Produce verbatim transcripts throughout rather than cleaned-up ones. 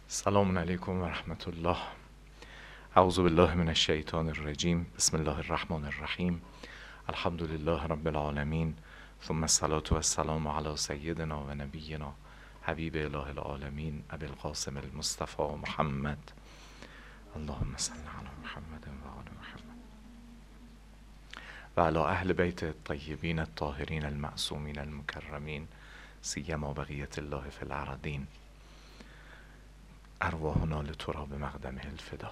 سلام علیکم و رحمت الله. اعوذ بالله من الشیطان الرجیم. بسم الله الرحمن الرحیم. الحمد لله رب العالمین، ثم الصلاة و السلام علی سیدنا و نبینا حبیب اله العالمین ابی القاسم المصطفى محمد. اللهم صل علی محمد و آل محمد و علی اهل بیت الطیبین الطاهرین المعصومین المکرمین، سیما بقیت الله فی الارضین. ارواحنا لتراب مقدمه الفدا.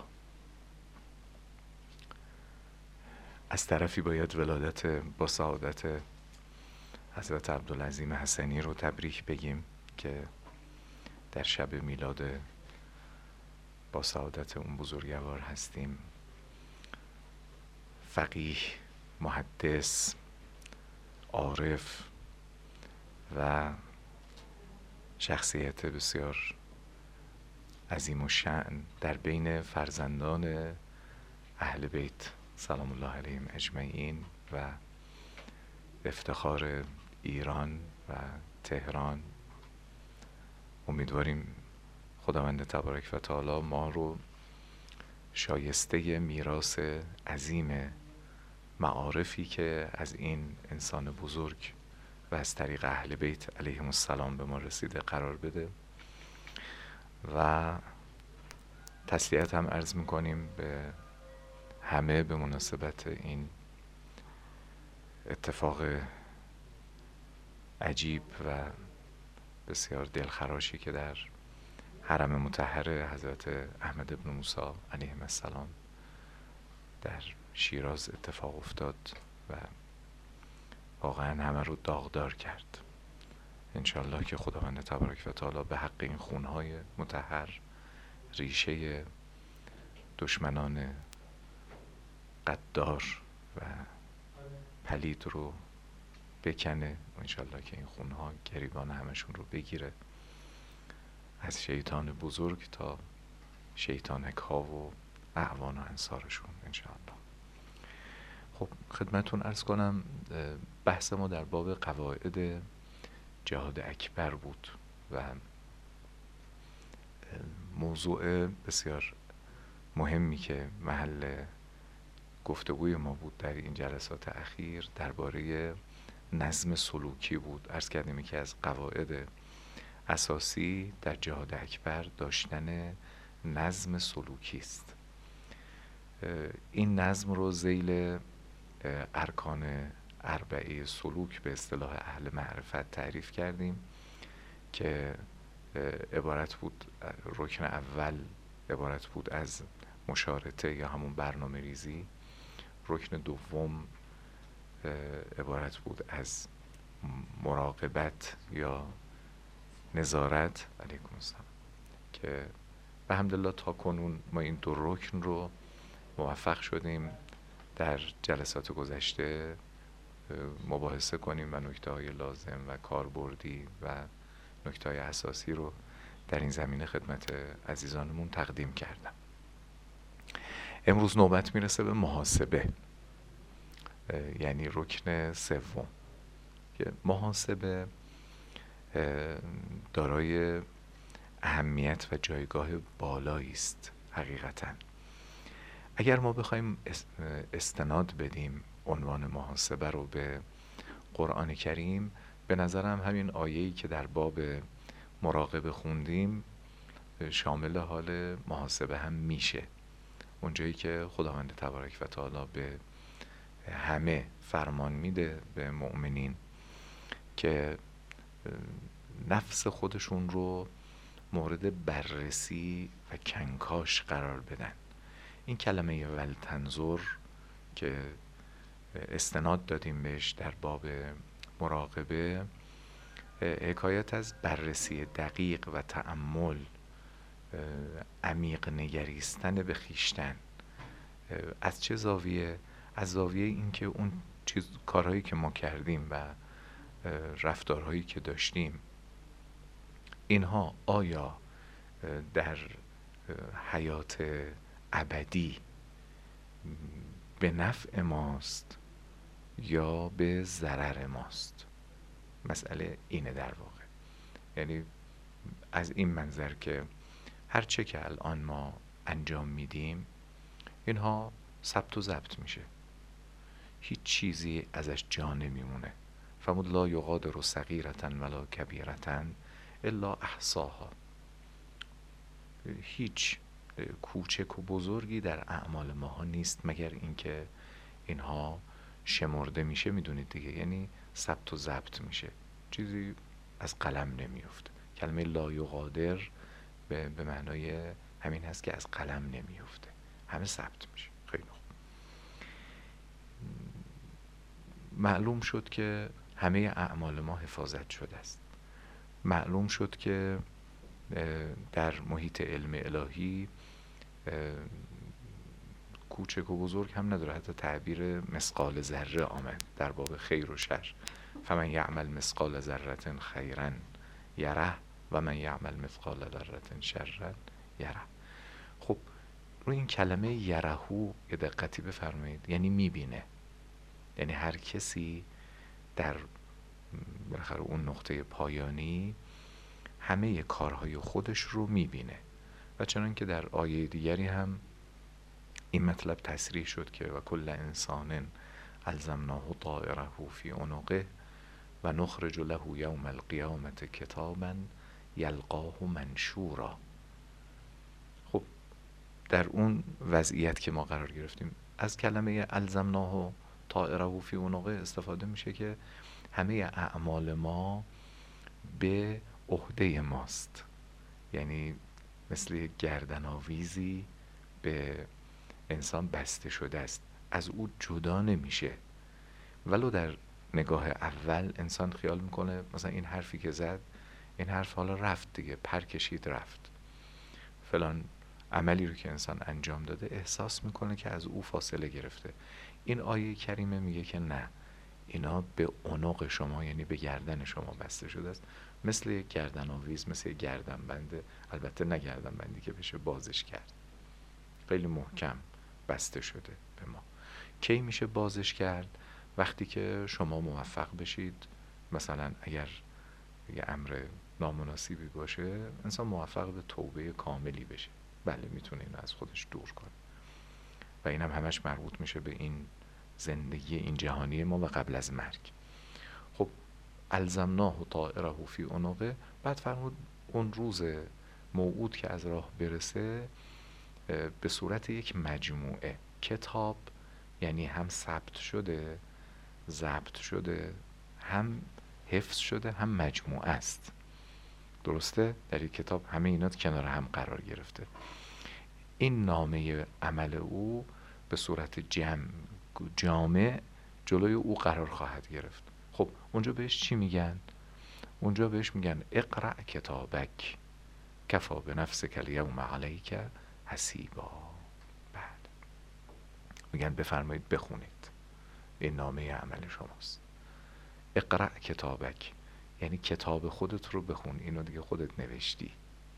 از طرفی باید ولادت با سعادت حضرت عبدالعظیم حسنی رو تبریک بگیم که در شب میلاد با سعادت اون بزرگوار هستیم. فقیه، محدث، عارف و شخصیت بسیار عظیم و شأن در بین فرزندان اهل بیت سلام الله علیهم اجمعین و افتخار ایران و تهران. امیدواریم خداوند تبارک و تعالی ما رو شایسته میراث عظیم معارفی که از این انسان بزرگ و از طریق اهل بیت علیهم السلام به ما رسیده قرار بده. و تسلیت هم عرض میکنیم به همه به مناسبت این اتفاق عجیب و بسیار دلخراشی که در حرم مطهر حضرت احمد ابن موسی علیهم السلام در شیراز اتفاق افتاد و واقعا همه رو داغدار کرد. انشالله که خداوند تبارک و تعالی به حق این خونهای مطهر ریشه دشمنان قدار و پلید رو بکنه. انشالله که این خونها گریبان همشون رو بگیره، از شیطان بزرگ تا شیطانک ها و اعوان و انصارشون انشالله. خب خدمتون عرض کنم بحث ما در باب قواعد جهاد اکبر بود و موضوع بسیار مهمی که محل گفتگوی ما بود در این جلسات اخیر درباره نظم سلوکی بود. عرض کردیم که از قواعد اساسی در جهاد اکبر داشتن نظم سلوکی است. این نظم رو ذیل ارکان اربعه سلوک به اصطلاح اهل معرفت تعریف کردیم که عبارت بود، رکن اول عبارت بود از مشارطه یا همون برنامه ریزی، رکن دوم عبارت بود از مراقبت یا نظارت علیکم السلام، که به حمدالله تا کنون ما این دو رکن رو موفق شدیم در جلسات گذشته مباحثه کنیم و نکته های لازم و کاربردی و نکته های اساسی رو در این زمینه خدمت عزیزانمون تقدیم کردم. امروز نوبت میرسه به محاسبه، یعنی رکن سوم. که محاسبه دارای اهمیت و جایگاه بالایی است. حقیقتاً اگر ما بخوایم استناد بدیم عنوان محاسبه رو به قرآن کریم، به نظرم همین آیه‌ای که در باب مراقبه خوندیم شامل حال محاسبه هم میشه. اونجایی که خداوند تبارک و تعالی به همه فرمان میده به مؤمنین که نفس خودشون رو مورد بررسی و کنکاش قرار بدن. این کلمه ولتنظر که استناد دادیم بهش در باب مراقبه حکایت از بررسی دقیق و تأمل، عمیق نگریستن به خیشتن. از چه زاویه؟ از زاویه این که اون چیز کارهایی که ما کردیم و رفتارهایی که داشتیم، اینها آیا در حیات ابدی به نفع ماست یا به ضرر ماست؟ مسئله اینه در واقع. یعنی از این منظر که هرچه که الان ما انجام میدیم اینها ثبت و ضبط میشه، هیچ چیزی ازش جا نمیمونه. فرمود لا یغادر صغیرة ولا کبیرة الا احصاها. هیچ کوچک و بزرگی در اعمال ماها نیست مگر اینکه اینها شمرده میشه. میدونید دیگه، یعنی ثبت و ضبط میشه، چیزی از قلم نمیفته. کلمه لا یغادر به, به معنای همین هست که از قلم نمیفته، همه ثبت میشه. خیلی خوب. معلوم شد که همه اعمال ما حفاظت شده است. معلوم شد که در محیط علم الهی کوچک و بزرگ هم نداره، حتی تعبیر مثقال ذره آمد در باب خیر و شر. فمن یعمل مثقال ذره خیرا یره و من یعمل مثقال ذره شرا یره. خب روی این کلمه یرهو یه دقتی بفرمایید، یعنی میبینه. یعنی هر کسی در بالاخره اون نقطه پایانی همه کارهای خودش رو میبینه. و چنان که در آیه دیگری هم این مطلب تصریح شد که و کل انسان الزمناه طائره فی عنقه و نخرج له یوم القیامة کتابا یلقاه منشورا. خب در اون وضعیت که ما قرار گرفتیم از کلمه الزمناه طائره فی عنقه استفاده میشه که همه اعمال ما به عهده ماست، یعنی مثل گردن آویزی به انسان بسته شده است، از او جدا نمیشه. ولو در نگاه اول انسان خیال میکنه مثلا این حرفی که زد، این حرف حالا رفت دیگه، پر کشید رفت. فلان عملی رو که انسان انجام داده احساس میکنه که از او فاصله گرفته. این آیه کریمه میگه که نه، اینا به عنق شما یعنی به گردن شما بسته شده است، مثل یک گردن آویز، مثل یک گردن بنده. البته نه گردن بندی که بشه بازش کرد، خیلی محکم بسته شده به ما. کی میشه بازش کرد؟ وقتی که شما موفق بشید، مثلا اگر یه امر نامناسبی باشه انسان موفق به توبه کاملی بشه، بله میتونه اینو از خودش دور کنه. و اینم هم همش مربوط میشه به این زندگی این جهانی ما و قبل از مرگ. خب الزمناه طائره فی عنقه، بعد فرمود اون روز موعود که از راه برسه به صورت یک مجموعه کتاب، یعنی هم ثبت شده، ضبط شده، هم حفظ شده، هم مجموعه است. درسته؟ در این کتاب همه اینا کنار هم قرار گرفته. این نامه عمل او به صورت جمع جامع جلوی او قرار خواهد گرفت. خب اونجا بهش چی میگن؟ اونجا بهش میگن اقرأ کتابک کفا بنفسک الیوم علیک حسیبا. بعد میگن بفرمایید بخونید، این نامه عمل شماست. اقرأ کتابک یعنی کتاب خودت رو بخون، اینو دیگه خودت نوشتی.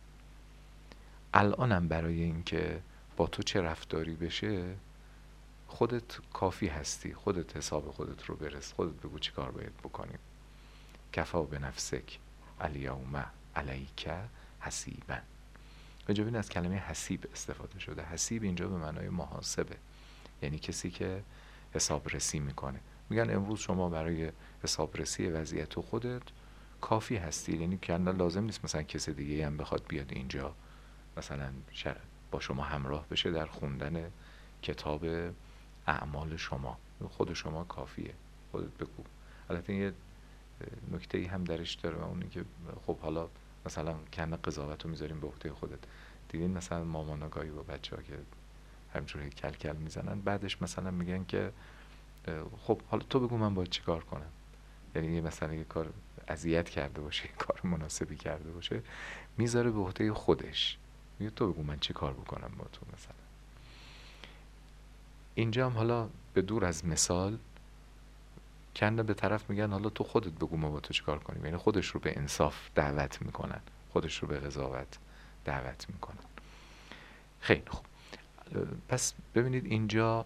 الانم برای اینکه با تو چه رفتاری بشه خودت کافی هستی، خودت حساب خودت رو برس، خودت بگو چی کار باید بکنیم. کفا به نفسک الیوم علیک حسیبا. اینجا ببین از کلمه حسیب استفاده شده. حسیب اینجا به معنای محاسبه، یعنی کسی که حساب رسی میکنه. میگن امروز شما برای حساب رسی وضعیت خودت کافی هستی، یعنی که لازم نیست مثلا کسی دیگه هم بخواد بیاد اینجا مثلا با شما همراه بشه در خوندن کتاب اعمال شما. خود شما کافیه، خودت بگو. البته یه نکته ای هم درش داره و اونی که خب حالا مثلا کنه قضاوت رو میذاریم به عهده خودت. دیدین مثلا مامانا گاهی با بچه ها که همجوری کل کل میزنن، بعدش مثلا میگن که خب حالا تو بگو من باید چی کار کنم. یعنی مثلا یه کار اذیت کرده باشه، یه کار مناسبی کرده باشه، میذاره به عهده خودش، میگه تو بگو من چی کار بکنم با تو. مثلا اینجا هم حالا به دور از مثال کنده به طرف میگن حالا تو خودت بگو ما با تو چی کار کنیم، یعنی خودش رو به انصاف دعوت میکنن، خودش رو به قضاوت دعوت میکنن. خیلی خوب، پس ببینید اینجا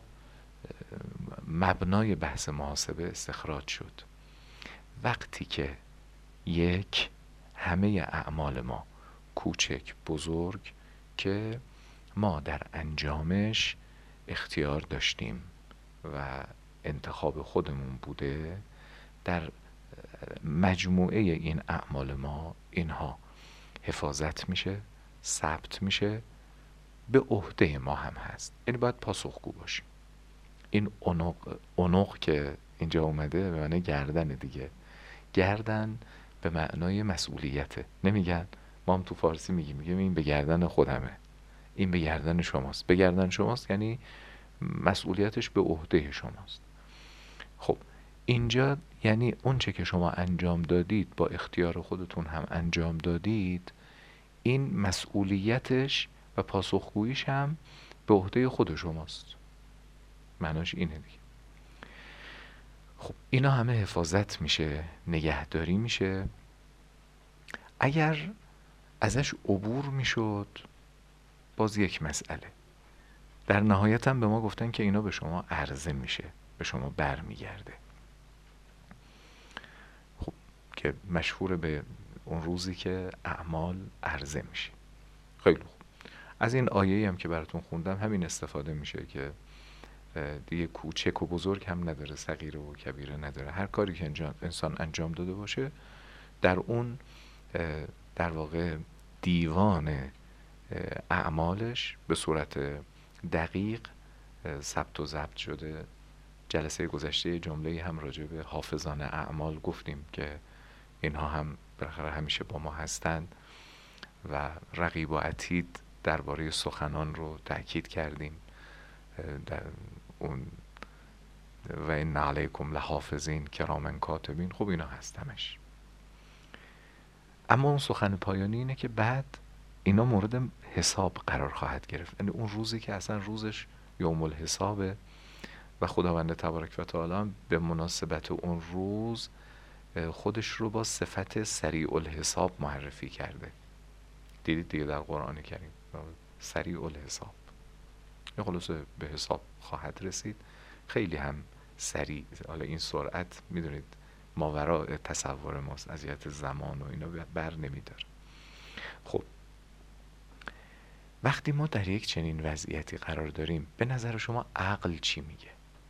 مبنای بحث محاسبه استخراج شد. وقتی که یک همه اعمال ما کوچک بزرگ که ما در انجامش اختیار داشتیم و انتخاب خودمون بوده در مجموعه این اعمال ما اینها حفاظت میشه، ثبت میشه، به عهده ما هم هست. یعنی باید پاسخگو باشیم. این عنق عنق که اینجا اومده به معنی گردن دیگه. گردن به معنای مسئولیته. نمیگن، ما هم تو فارسی میگیم میگیم این به گردن خودمه، این به گردن شماست. به گردن شماست یعنی مسئولیتش به عهده شماست. خب اینجا یعنی اون چه که شما انجام دادید، با اختیار خودتون هم انجام دادید، این مسئولیتش و پاسخگوییش هم به عهده خود شماست. معناش اینه دیگه. خب اینا همه حفاظت میشه، نگهداری میشه. اگر ازش عبور میشد باز یک مسئله. در نهایت هم به ما گفتن که اینا به شما عرضه میشه، به شما بر میگرده. خب که مشهور به اون روزی که اعمال عرضه میشه. خیلی خوب. از این آیه‌ای هم که براتون خوندم همین استفاده میشه که دیگه کوچک و بزرگ هم نداره، صغیره و کبیره نداره. هر کاری که انسان انجام داده باشه در اون در واقع دیوان اعمالش به صورت دقیق ثبت و ضبط شده. جلسه گذشته جمله هم راجع به حافظان اعمال گفتیم که اینها هم بالاخره همیشه با ما هستند و رقیب و عتید درباره سخنان رو تأکید کردیم. در اون و این علیکم لحافظین کراما کاتبین، خب اینا هست همش. اما اون سخن پایانی اینه که بعد اینا مورد حساب قرار خواهد گرفت. یعنی اون روزی که اصلا روزش یوم الحسابه و خداوند تبارک و تعالی به مناسبت اون روز خودش رو با صفت سریع الحساب معرفی کرده. دیدید دیگه در قرآن کریم سریع الحساب، یه خلاصه به حساب خواهد رسید. خیلی هم سریع. حالا این سرعت میدونید ماوراء تصور ماست، از جهت زمان و اینا بر نمیداره. خب وقتی ما در یک چنین وضعیتی قرار داریم، به نظر شما عقل چی میگه؟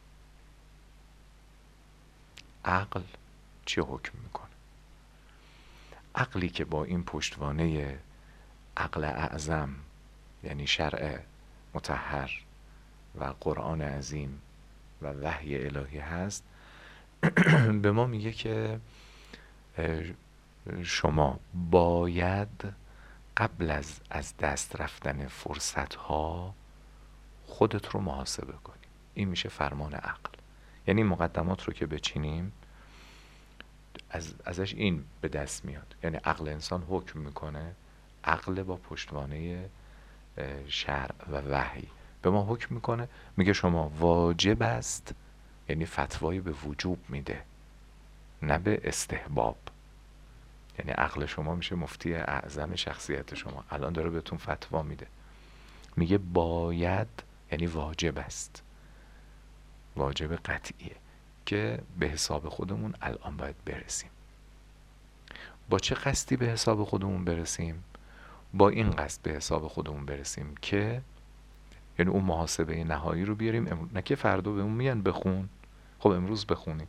عقل چه حکم میکنه؟ عقلی که با این پشتوانه عقل اعظم یعنی شرع مطهر و قرآن عظیم و وحی الهی هست به ما میگه که شما باید قبل از از دست رفتن فرصت ها خودت رو محاسبه کنی. این میشه فرمان عقل. یعنی مقدمات رو که بچینیم از ازش این به دست میاد. یعنی عقل انسان حکم میکنه. عقل با پشتوانه شرع و وحی به ما حکم میکنه، میگه شما واجب است، یعنی فتوایی به وجوب میده نه به استحباب. یعنی عقل شما میشه مفتی اعظم شخصیت شما. الان داره بهتون فتوا میده، میگه باید، یعنی واجب است، واجب قطعیه که به حساب خودمون الان باید برسیم. با چه قصدی به حساب خودمون برسیم؟ با این قصد به حساب خودمون برسیم که یعنی اون محاسبه نهایی رو بیاریم امروز. نه که فردا به اون میگن بخون، خب امروز بخونیم.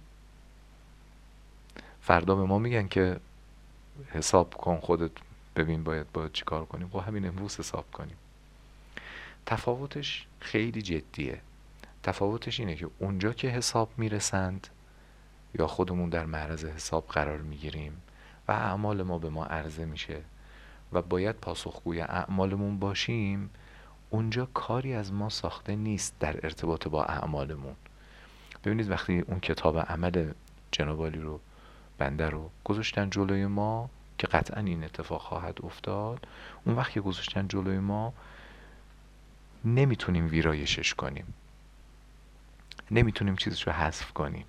فردا به ما میگن که حساب کن خودت ببین باید باید چی کار کنیم، خب همین امروز حساب کنیم. تفاوتش خیلی جدیه. تفاوتش اینه که اونجا که حساب میرسند یا خودمون در معرض حساب قرار میگیریم و اعمال ما به ما عرضه میشه و باید پاسخگوی اعمالمون باشیم، اونجا کاری از ما ساخته نیست در ارتباط با اعمالمون. ببینید وقتی اون کتاب عمل جناب عالی رو بنده رو گذاشتن جلوی ما که قطعا این اتفاق خواهد افتاد، اون وقت که گذاشتن جلوی ما نمیتونیم ویرایشش کنیم، نمیتونیم چیزشو حذف کنیم.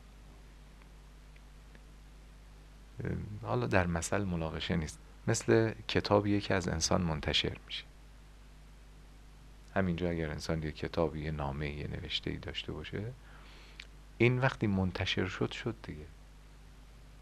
حالا در مثل مناقشه نیست، مثل کتابیه که از انسان منتشر میشه. همینجا اگر انسان یه کتابی، یه نامه، یه نوشته‌ای داشته باشه، این وقتی منتشر شد شد دیگه،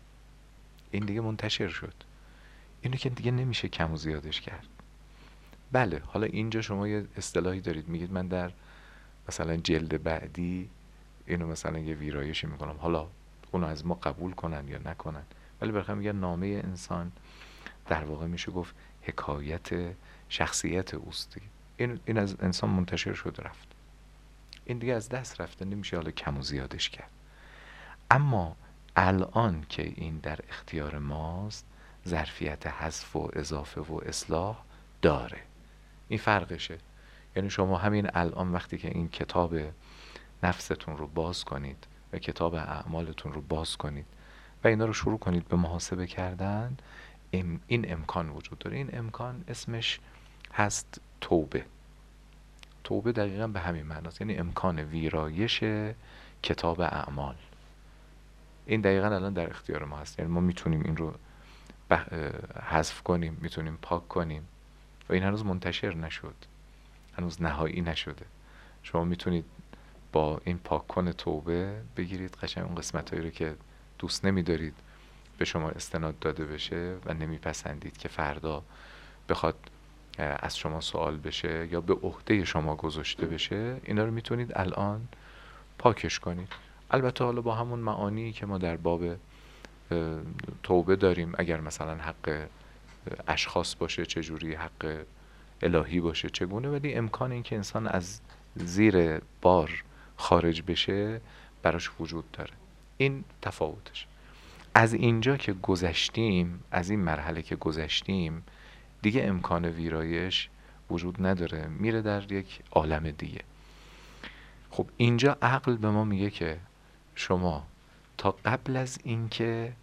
این دیگه منتشر شد. اینو که دیگه نمیشه کم و زیادش کرد. بله، حالا اینجا شما یه اصطلاحی دارید میگید من در مثلا جلد بعدی اینو مثلا یه ویرایشی میکنم، حالا اونو از ما قبول کنن یا نکنن، ولی برخلاف میگن نامه انسان در واقع میشه گفت حکایت شخصیت اوست دیگه. این این از انسان منتشر شد رفت، این دیگه از دست رفته، نمیشه حالا کم و زیادش کرد. اما الان که این در اختیار ماست، ظرفیت حذف و اضافه و اصلاح داره. این فرقشه. یعنی شما همین الان وقتی که این کتاب نفستون رو باز کنید و کتاب اعمالتون رو باز کنید و اینا رو شروع کنید به محاسبه کردن، این امکان وجود داره. این امکان اسمش هست توبه. توبه دقیقا به همین معناست، یعنی امکان ویرایش کتاب اعمال. این دقیقا الان در اختیار ما هست، یعنی ما میتونیم این رو حذف کنیم، میتونیم پاک کنیم و این هنوز منتشر نشد، هنوز نهایی نشده. شما میتونید با این پاک کن توبه بگیرید قشنگ اون قسمتایی رو که دوست نمیدارید به شما استناد داده بشه و نمیپسندید که فردا بخواد از شما سوال بشه یا به عهده شما گذاشته بشه، اینا رو میتونید الان پاکش کنید. البته حالا با همون معانی که ما در باب توبه داریم، اگر مثلا حق اشخاص باشه چجوری، حق الهی باشه چگونه، ولی امکان این که انسان از زیر بار خارج بشه براش وجود داره. این تفاوتش. از اینجا که گذشتیم، از این مرحله که گذشتیم، دیگه امکان ویرایش وجود نداره، میره در یک عالم دیگه. خب اینجا عقل به ما میگه که شما تا قبل از اینکه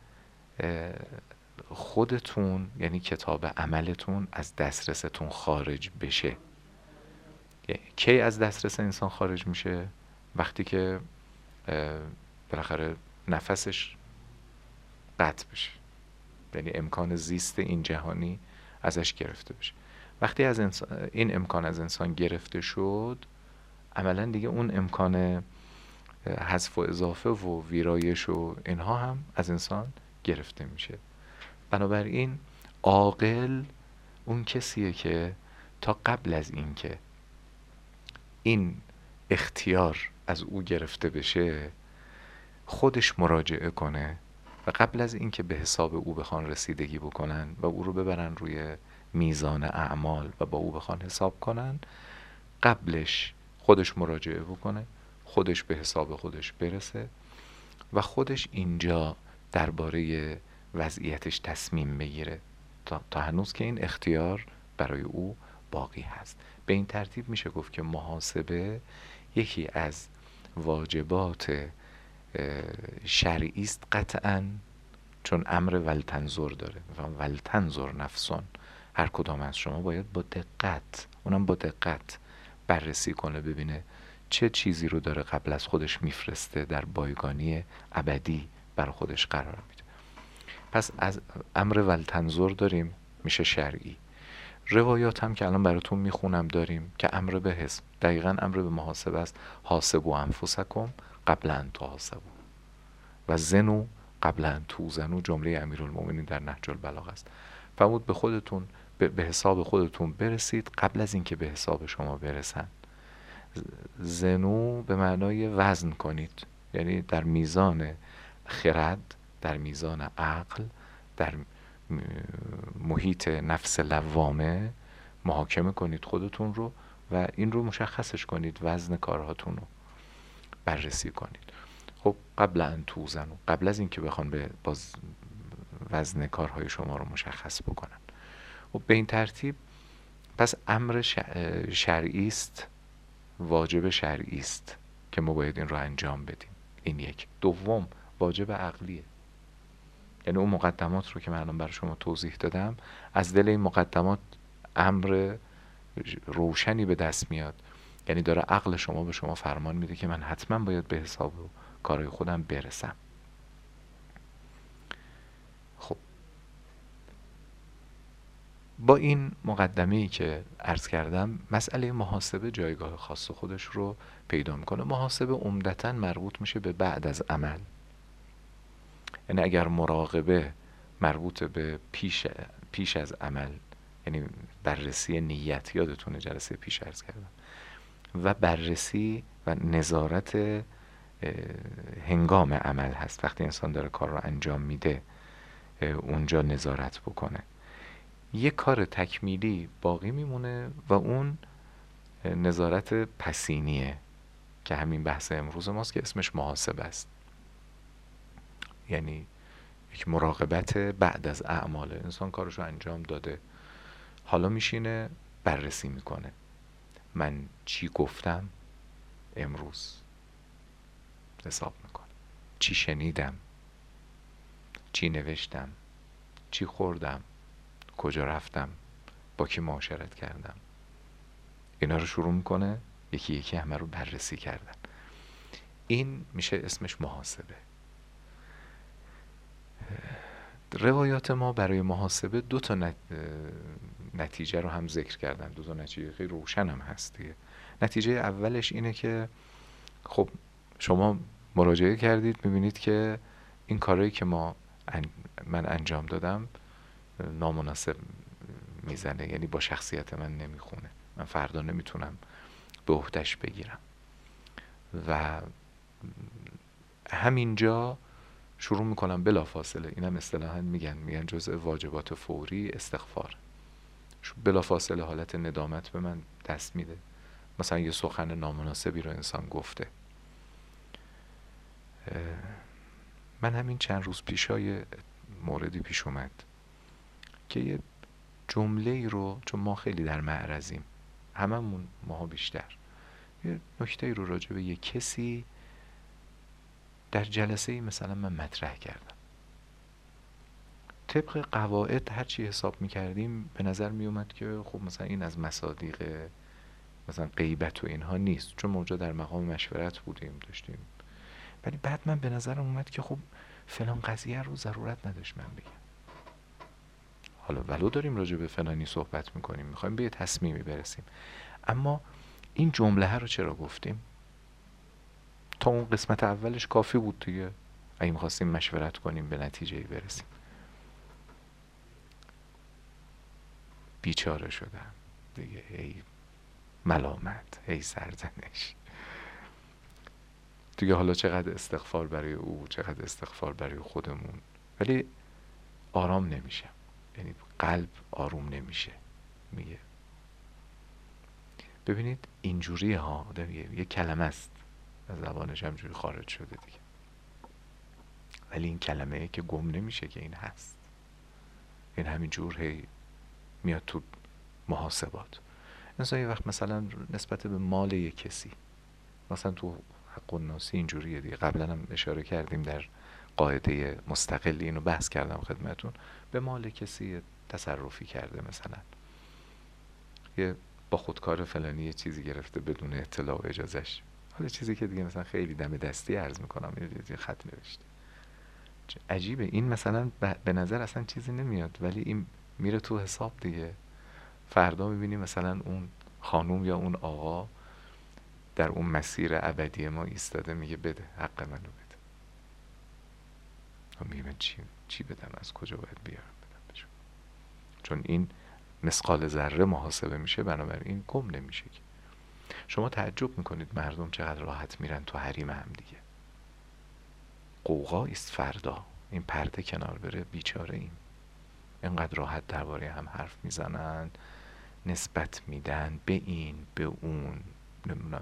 خودتون، یعنی کتاب عملتون از دسترستون خارج بشه، کی از دسترس انسان خارج میشه؟ وقتی که بالاخره نفسش قطع بشه، یعنی امکان زیست این جهانی ازش گرفته بشه. وقتی از انسان این امکان از انسان گرفته شد، عملا دیگه اون امکان حذف و اضافه و ویرایش و اینها هم از انسان گرفته میشه. بنابراین عاقل اون کسیه که تا قبل از این که این اختیار از او گرفته بشه خودش مراجعه کنه و قبل از این که به حساب او بخوان رسیدگی بکنن و او رو ببرن روی میزان اعمال و با او بخوان حساب کنن، قبلش خودش مراجعه بکنه، خودش به حساب خودش برسه و خودش اینجا درباره وضعیتش تصمیم بگیره، تا, تا هنوز که این اختیار برای او باقی هست. به این ترتیب میشه گفت که محاسبه یکی از واجبات شرعی است قطعاً، چون امر ولتنظر داره. ولتنظر نفسون، هر کدام از شما باید با دقت، اونم با دقت بررسی کنه، ببینه چه چیزی رو داره قبل از خودش میفرسته در بایگانی ابدی برای خودش قرار میده. پس از امر ولتنظر داریم، میشه شرعی. روایات هم که الان براتون میخونم داریم که امر به حسب، دقیقاً امر به محاسبه است. حاسبوا انفسکم قبل ان تحاسبوا و زنوا قبل ان توزنوا، جمله امیرالمومنین در نهج البلاغه است. فرمود به خودتون، به حساب خودتون برسید قبل از اینکه به حساب شما برسن. زنو به معنای وزن کنید، یعنی در میزان خرد، در میزان عقل، در محیط نفس لوامه محاکمه کنید خودتون رو و این رو مشخصش کنید، وزن کارهاتون رو بررسی کنید. خب قبل ان توزنوا، قبل از اینکه بخوان به باز وزن کارهای شما رو مشخص بکنن. و به این ترتیب پس امر شرعی است، واجب شرعی است که ما باید این رو انجام بدیم. این یک. دوم واجب عقلیه، یعنی اون مقدمات رو که من الان برای شما توضیح دادم، از دل این مقدمات امر روشنی به دست میاد، یعنی داره عقل شما به شما فرمان میده که من حتما باید به حساب کارهای خودم برسم. خب با این مقدمه‌ای که عرض کردم، مسئله محاسبه جایگاه خاص خودش رو پیدا میکنه. محاسبه عمدتاً مربوط میشه به بعد از عمل، یعنی اگر مراقبه مربوط به پیش پیش از عمل، یعنی بررسی نیت. یادتونه جلسه پیش عرض کردم. و بررسی و نظارت هنگام عمل هست، وقتی انسان داره کار رو انجام میده اونجا نظارت بکنه. یه کار تکمیلی باقی میمونه و اون نظارت پسینیه که همین بحث امروز ماست که اسمش محاسبه است. یعنی یک مراقبت بعد از اعمال. انسان کارشو انجام داده، حالا میشینه بررسی میکنه. من چی گفتم امروز؟ حساب میکنه. چی شنیدم؟ چی نوشتم؟ چی خوردم؟ کجا رفتم؟ با کی معاشرت کردم؟ اینا رو شروع میکنه یکی یکی همه رو بررسی کردن. این میشه اسمش محاسبه. روایات ما برای محاسبه دو تا نتیجه رو هم ذکر کردن. دو تا نتیجه خیلی روشن هم هست دیگه. نتیجه اولش اینه که خب شما مراجعه کردید، میبینید که این کارهایی که ما من انجام دادم نامناسب میزنه، یعنی با شخصیت من نمیخونه، من فردا نمیتونم به عهده‌اش بگیرم. و همینجا شروع میکنم بلا فاصله، اینم اصطلاحاً میگن میگن جزء واجبات فوری استغفار. بلا فاصله حالت ندامت به من دست میده. مثلا یه سخن نامناسبی رو انسان گفته. من همین چند روز پیشای موردی پیش اومد که یه جمله ای رو، چون ما خیلی در معرضیم، هممون ماها بیشتر، یه نکته ای رو راجع به یه کسی در جلسه ای مثلا من مطرح کردم. طبق قواعد هرچی حساب میکردیم به نظر میومد که خب مثلا این از مصادیق مثلا غیبت و اینها نیست، چون ما اونجا در مقام مشورت بودیم داشتیم. ولی بعد من به نظرم اومد که خب فلان قضیه رو ضرورت نداشت من بگم. حالا ولو داریم راجع به فلانی صحبت میکنیم، میخوایم به یه تصمیمی برسیم، اما این جمله رو چرا گفتیم؟ تا اون قسمت اولش کافی بود دیگه، اگه میخواستیم مشورت کنیم به نتیجه‌ای برسیم. بیچاره شدم دیگه، هی ملامت، هی سرزنش دیگه. حالا چقدر استغفار برای او، چقدر استغفار برای خودمون، ولی آرام نمیشم. یعنی قلب آروم نمیشه. میگه ببینید اینجوری ها، یه کلمه است از زبانش همجوری خارج شده دیگه، ولی این کلمه که گم نمیشه که این هست. این همینجور هی میاد تو محاسبات. انسان یه وقت مثلا نسبت به مال یک کسی، مثلا تو حق الناسی اینجوریه دیگه، قبلا هم اشاره کردیم در قاعده مستقلی، اینو بحث کردم خدمتون. به مال کسی تصرفی کرده، مثلا یه با خودکار فلانی یه چیزی گرفته بدون اطلاع و اجازهش، حالا چیزی که دیگه مثلا خیلی دم دستی عرض میکنم، یه خط نوشته. عجیبه این مثلا به نظر اصلا چیزی نمیاد، ولی این میره تو حساب دیگه. فردا میبینی مثلا اون خانوم یا اون آقا در اون مسیر ابدی ما ایستاده میگه بده حق منو بده. و میگه من چی چی بدم، از کجا باید بیارم بدم بهشون؟ چون این مثقال ذره محاسبه میشه، بنابراین گم نمیشه. شما تعجب میکنید مردم چقدر راحت میرن تو حریم هم دیگه. قوقا است فردا، این پرده کنار بره بیچاره ایم. اینقدر راحت درباره هم حرف میزنن، نسبت میدن به این به اون، نمیدونم،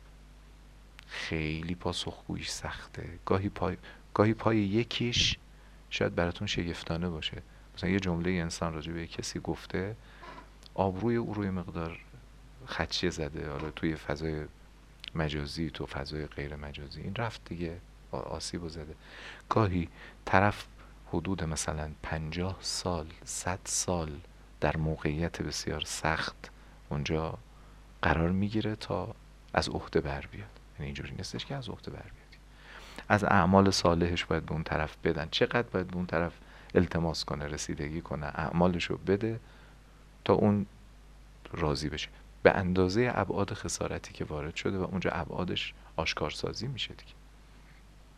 خیلی پاسخگویی سخته. گاهی پای گاهی پای یکیش شاید براتون شگفتانه باشه. مثلا یه جمله انسان راجع به کسی گفته، آبروی او روی مقدار خدشه زده، حالا توی فضای مجازی، تو فضای غیر مجازی، این رفت دیگه آسیب زده. گاهی طرف حدود مثلا پنجاه سال، صد سال در موقعیت بسیار سخت اونجا قرار میگیره تا از عهده بر بیاد. یعنی اینجوری نیستش که از عهده بر بیاد، از اعمال صالحش باید به اون طرف بدن. چقدر باید به اون طرف التماس کنه، رسیدگی کنه، اعمالشو بده تا اون راضی بشه، به اندازه ابعاد خسارتی که وارد شده و اونجا ابعادش آشکارسازی میشه دیگه.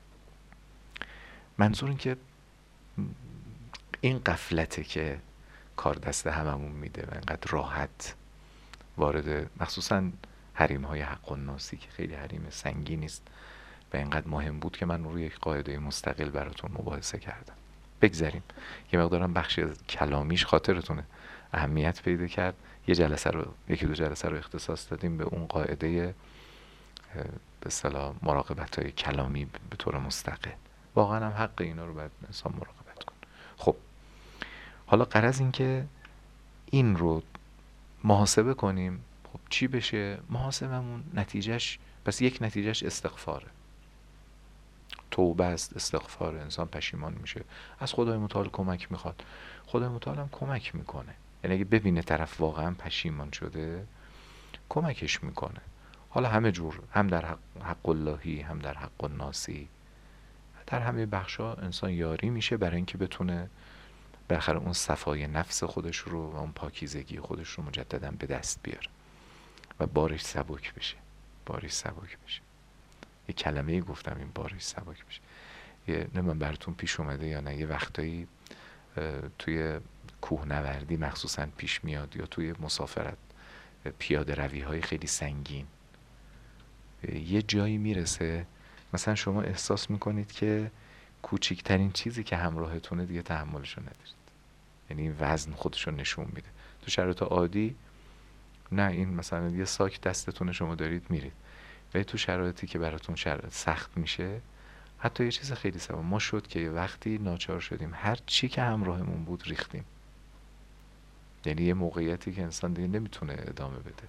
منظور این که این غفلته که کار دست هممون میده و انقدر راحت وارد مخصوصا حریم های حق الناسی که خیلی حریم سنگینی است و اینقدر مهم بود که من روی یک قاعده مستقل براتون مباحثه کردم. بگذریم. یه مقدارم بخشی از کلامیش خاطرتونه اهمیت پیدا کرد. یه جلسه رو یکی دو جلسه رو اختصاص دادیم به اون قاعده به اصطلاح مراقبت های کلامی به طور مستقل. واقعا هم حق اینا رو باید انسان مراقبت کن. خب حالا غرض این که این رو محاسبه کنیم. خب چی بشه؟ محاسبمون نتیجهش پس یک نتیجهش استغفاره، توبه است، استغفار، انسان پشیمان میشه، از خدای متعال کمک میخواد، خدای متعال هم کمک میکنه. یعنی اگه ببینه طرف واقعا پشیمان شده کمکش میکنه. حالا همه جور، هم در حق, حق اللهی، هم در حق الناسی، در همه بخشا انسان یاری میشه برای اینکه بتونه بالاخره اون صفای نفس خودش رو و اون پاکیزگی خودش رو مجددا به دست بیاره و بارش سبک بشه. بارش سبک بشه. یه کلمه گفتم این بارش سبک بشه. یه نمیدونم براتون پیش اومده یا نه، یه وقتایی توی کوهنوردی مخصوصا پیش میاد یا توی مسافرت پیاده روی های خیلی سنگین یه جایی میرسه مثلا شما احساس میکنید که کوچکترین چیزی که همراهتونه دیگه تحملشو ندارید. یعنی این وزن خودشو نشون میده. تو شرایط عادی نه، این مثلا یه ساک دستتونه شما دارید میرید، ولی تو شرایطی که براتون شرایط سخت میشه حتی یه چیز خیلی ساده ما شد که وقتی ناچار شدیم هر چی که همراهمون بود ریختیم. یعنی یه موقعیتی که انسان دیگه نمیتونه ادامه بده.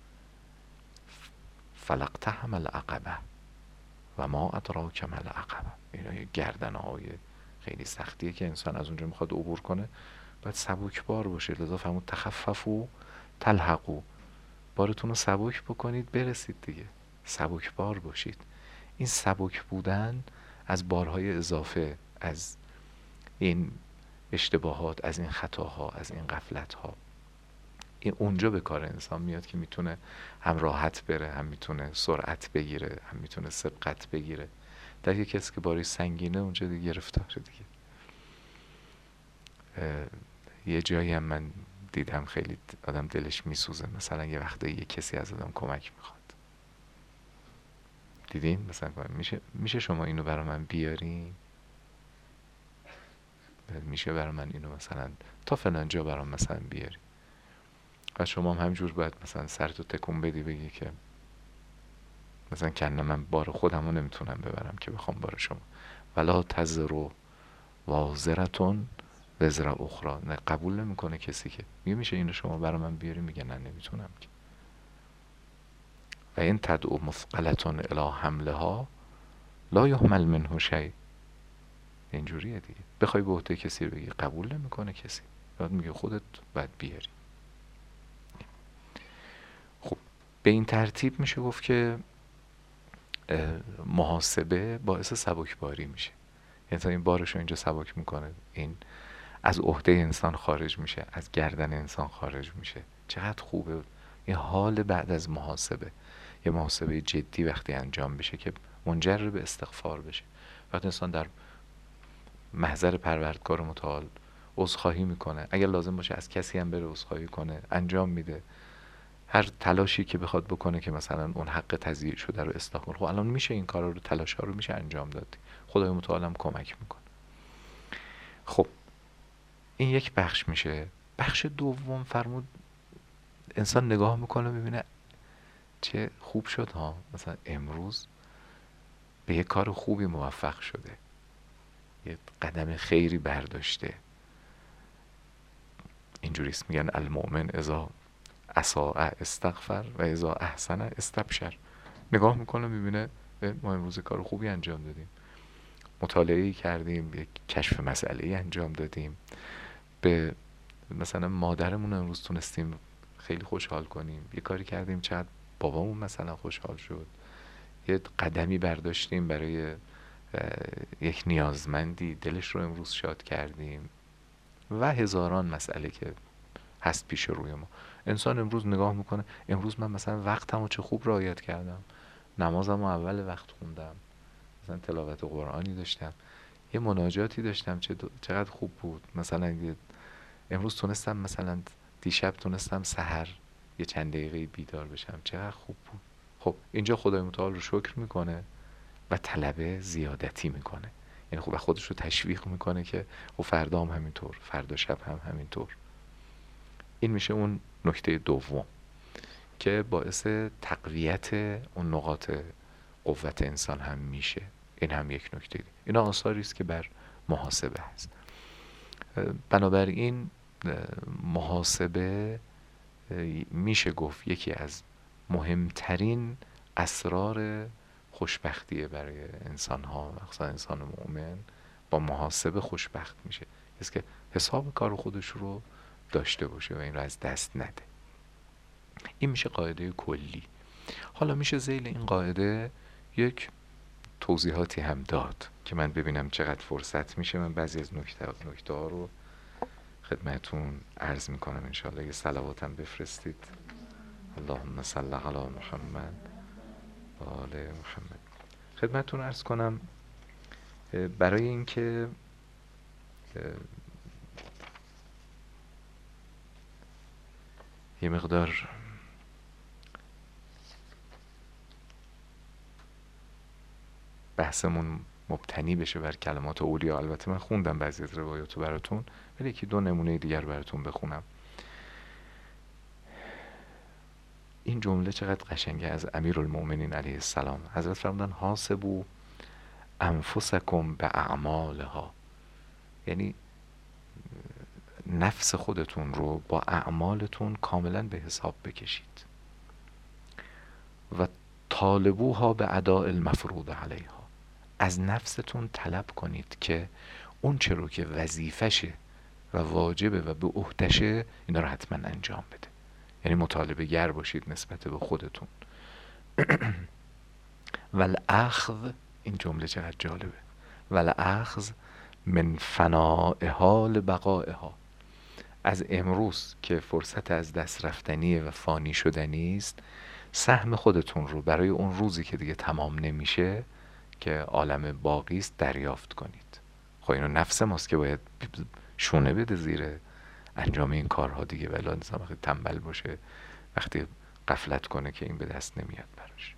فلقتحم العقبه و ما ادراک ما العقبه. اینا یه گردنهای خیلی سختیه که انسان از اونجا میخواد عبور کنه، باید سبک بار باشه. لذا فرمود تخففوا تلحقوا، بارتون رو سبک بکنید برسید دیگه. سبک بار باشید. این سبک بودن از بارهای اضافه، از این اشتباهات، از این خطاها، از این غفلتها، این اونجا به کار انسان میاد که میتونه هم راحت بره، هم میتونه سرعت بگیره، هم میتونه سبقت بگیره. در یک کسی که بارش سنگینه اونجا دیگه گرفتاره دیگه. یه جایی هم من دیدم خیلی آدم دلش میسوزه، مثلا یه وقته یه کسی از آدم کمک میخواد. دیدین مثلا میشه میشه شما اینو برای من بیارین؟ میشه برای من اینو مثلا تا فلان جا برام مثلا بیاری؟ و شما هم همجور باید مثلا سرتو تکون بدی بگی که مثلا کنه من بار خودم رو نمیتونم ببرم که بخوام بار شما. ولا تزر وازرتون وزر اخرى. نه قبول نمیکنه کسی که میگه میشه اینو شما برای من بیاری، میگه نه نمیتونم که. و این تدعو مثقلتون الی حملها لا یحمل منه شیء. اینجوریه دیگه. بخوای به عهده کسی بگی قبول نمیکنه کسی، بعد میگه خودت باید بیاری. خب به این ترتیب میشه گفت که محاسبه باعث سبکباری میشه. یعنی تا این بارش رو اینجا سبک میکنه، این از عهده انسان خارج میشه، از گردن انسان خارج میشه. چقدر خوبه این حال بعد از محاسبه. یه محاسبه جدی وقتی انجام بشه که منجر به استغفار بشه، وقتی انسان در محضر پروردگار متعال عذرخواهی میکنه، اگر لازم باشه از کسی هم بره عذرخواهی کنه، انجام میده هر تلاشی که بخواد بکنه که مثلا اون حق تضییع شده رو اصلاح کنه. خب الان میشه این کارا رو، تلاش ها رو میشه انجام داد. خدای متعال هم کمک میکنه. خب این یک بخش میشه. بخش دوم فرمود انسان نگاه میکنه میبینه چه خوب شد ها، مثلا امروز به یه کار خوبی موفق شده، یه قدم خیری برداشته. اینجوریست میگن المؤمن اذا اساء استغفر و اذا احسن استبشر. نگاه میکنه میبینه ما امروز کار خوبی انجام دادیم، مطالعه کردیم، یک کشف مسئله انجام دادیم، به مثلا مادرمون امروز تونستیم خیلی خوشحال کنیم، یه کاری کردیم چقدر بابامون مثلا خوشحال شد، یه قدمی برداشتیم برای یک نیازمندی، دلش رو امروز شاد کردیم و هزاران مسئله که هست پیش روی ما. انسان امروز نگاه میکنه امروز من مثلا وقتمو چه خوب رعایت کردم، نمازمو اول وقت خوندم، مثلا تلاوت قرآنی داشتم، یه مناجاتی داشتم چه دو... چقدر خوب بود، مثلا یه امروز تونستم مثلا دیشب تونستم سحر یه چند دقیقه بیدار بشم، چقدر خوب بود. خب اینجا خدای متعال رو شکر میکنه و طلب زیادتی میکنه، یعنی خب خودش رو تشویق میکنه که و فردا هم همینطور، فردا شب هم همینطور. این میشه اون نکته دوم که باعث تقویت اون نقاط قوت انسان هم میشه. این هم یک نکته دی. اینا آثاری است که بر محاسبه هست. بنابراین محاسبه میشه گفت یکی از مهمترین اسرار خوشبختیه برای انسان ها، مخصوصا انسان مؤمن. با محاسبه خوشبخت میشه کسی که حساب کار خودش رو داشته باشه و این رو از دست نده. این میشه قاعده کلی. حالا میشه ذیل این قاعده یک توضیحاتی هم داد که من ببینم چقدر فرصت میشه. من بعضی از نکته نکته ها رو خدمتون عرض میکنم. انشاءالله یه صلواتم بفرستید. اللهم صل علی محمد و آل محمد. خدمتون عرض کنم برای اینکه یه مقدار بحثمون مبتنی بشه بر کلمات اولیا. البته من خوندم بعضی از روایاتو براتون، ولی یکی دو نمونه دیگر براتون بخونم. این جمله چقدر قشنگه از امیرالمؤمنین علیه السلام. حضرت فرمودن حاسبوا انفسکم به اعمالها، یعنی نفس خودتون رو با اعمالتون کاملا به حساب بکشید و طالبوها به اداء المفروض علیها، از نفستون طلب کنید که اون چه رو که وظیفشه و واجبه و به عهدشه اینا رو حتما انجام بده. یعنی مطالبه گر باشید نسبت به خودتون. والاخذ، این جمله چقدر جالبه، والاخذ من فنائها لبقائها، از امروز که فرصت از دست رفتنیه و فانی شدنی است، سهم خودتون رو برای اون روزی که دیگه تمام نمیشه که عالم باقی است دریافت کنید. خب اینو نفس ماست که باید شونه بده زیر انجام این کارها دیگه، ولی انسان وقتی تنبل باشه، وقتی غفلت کنه که این به دست نمیاد براش.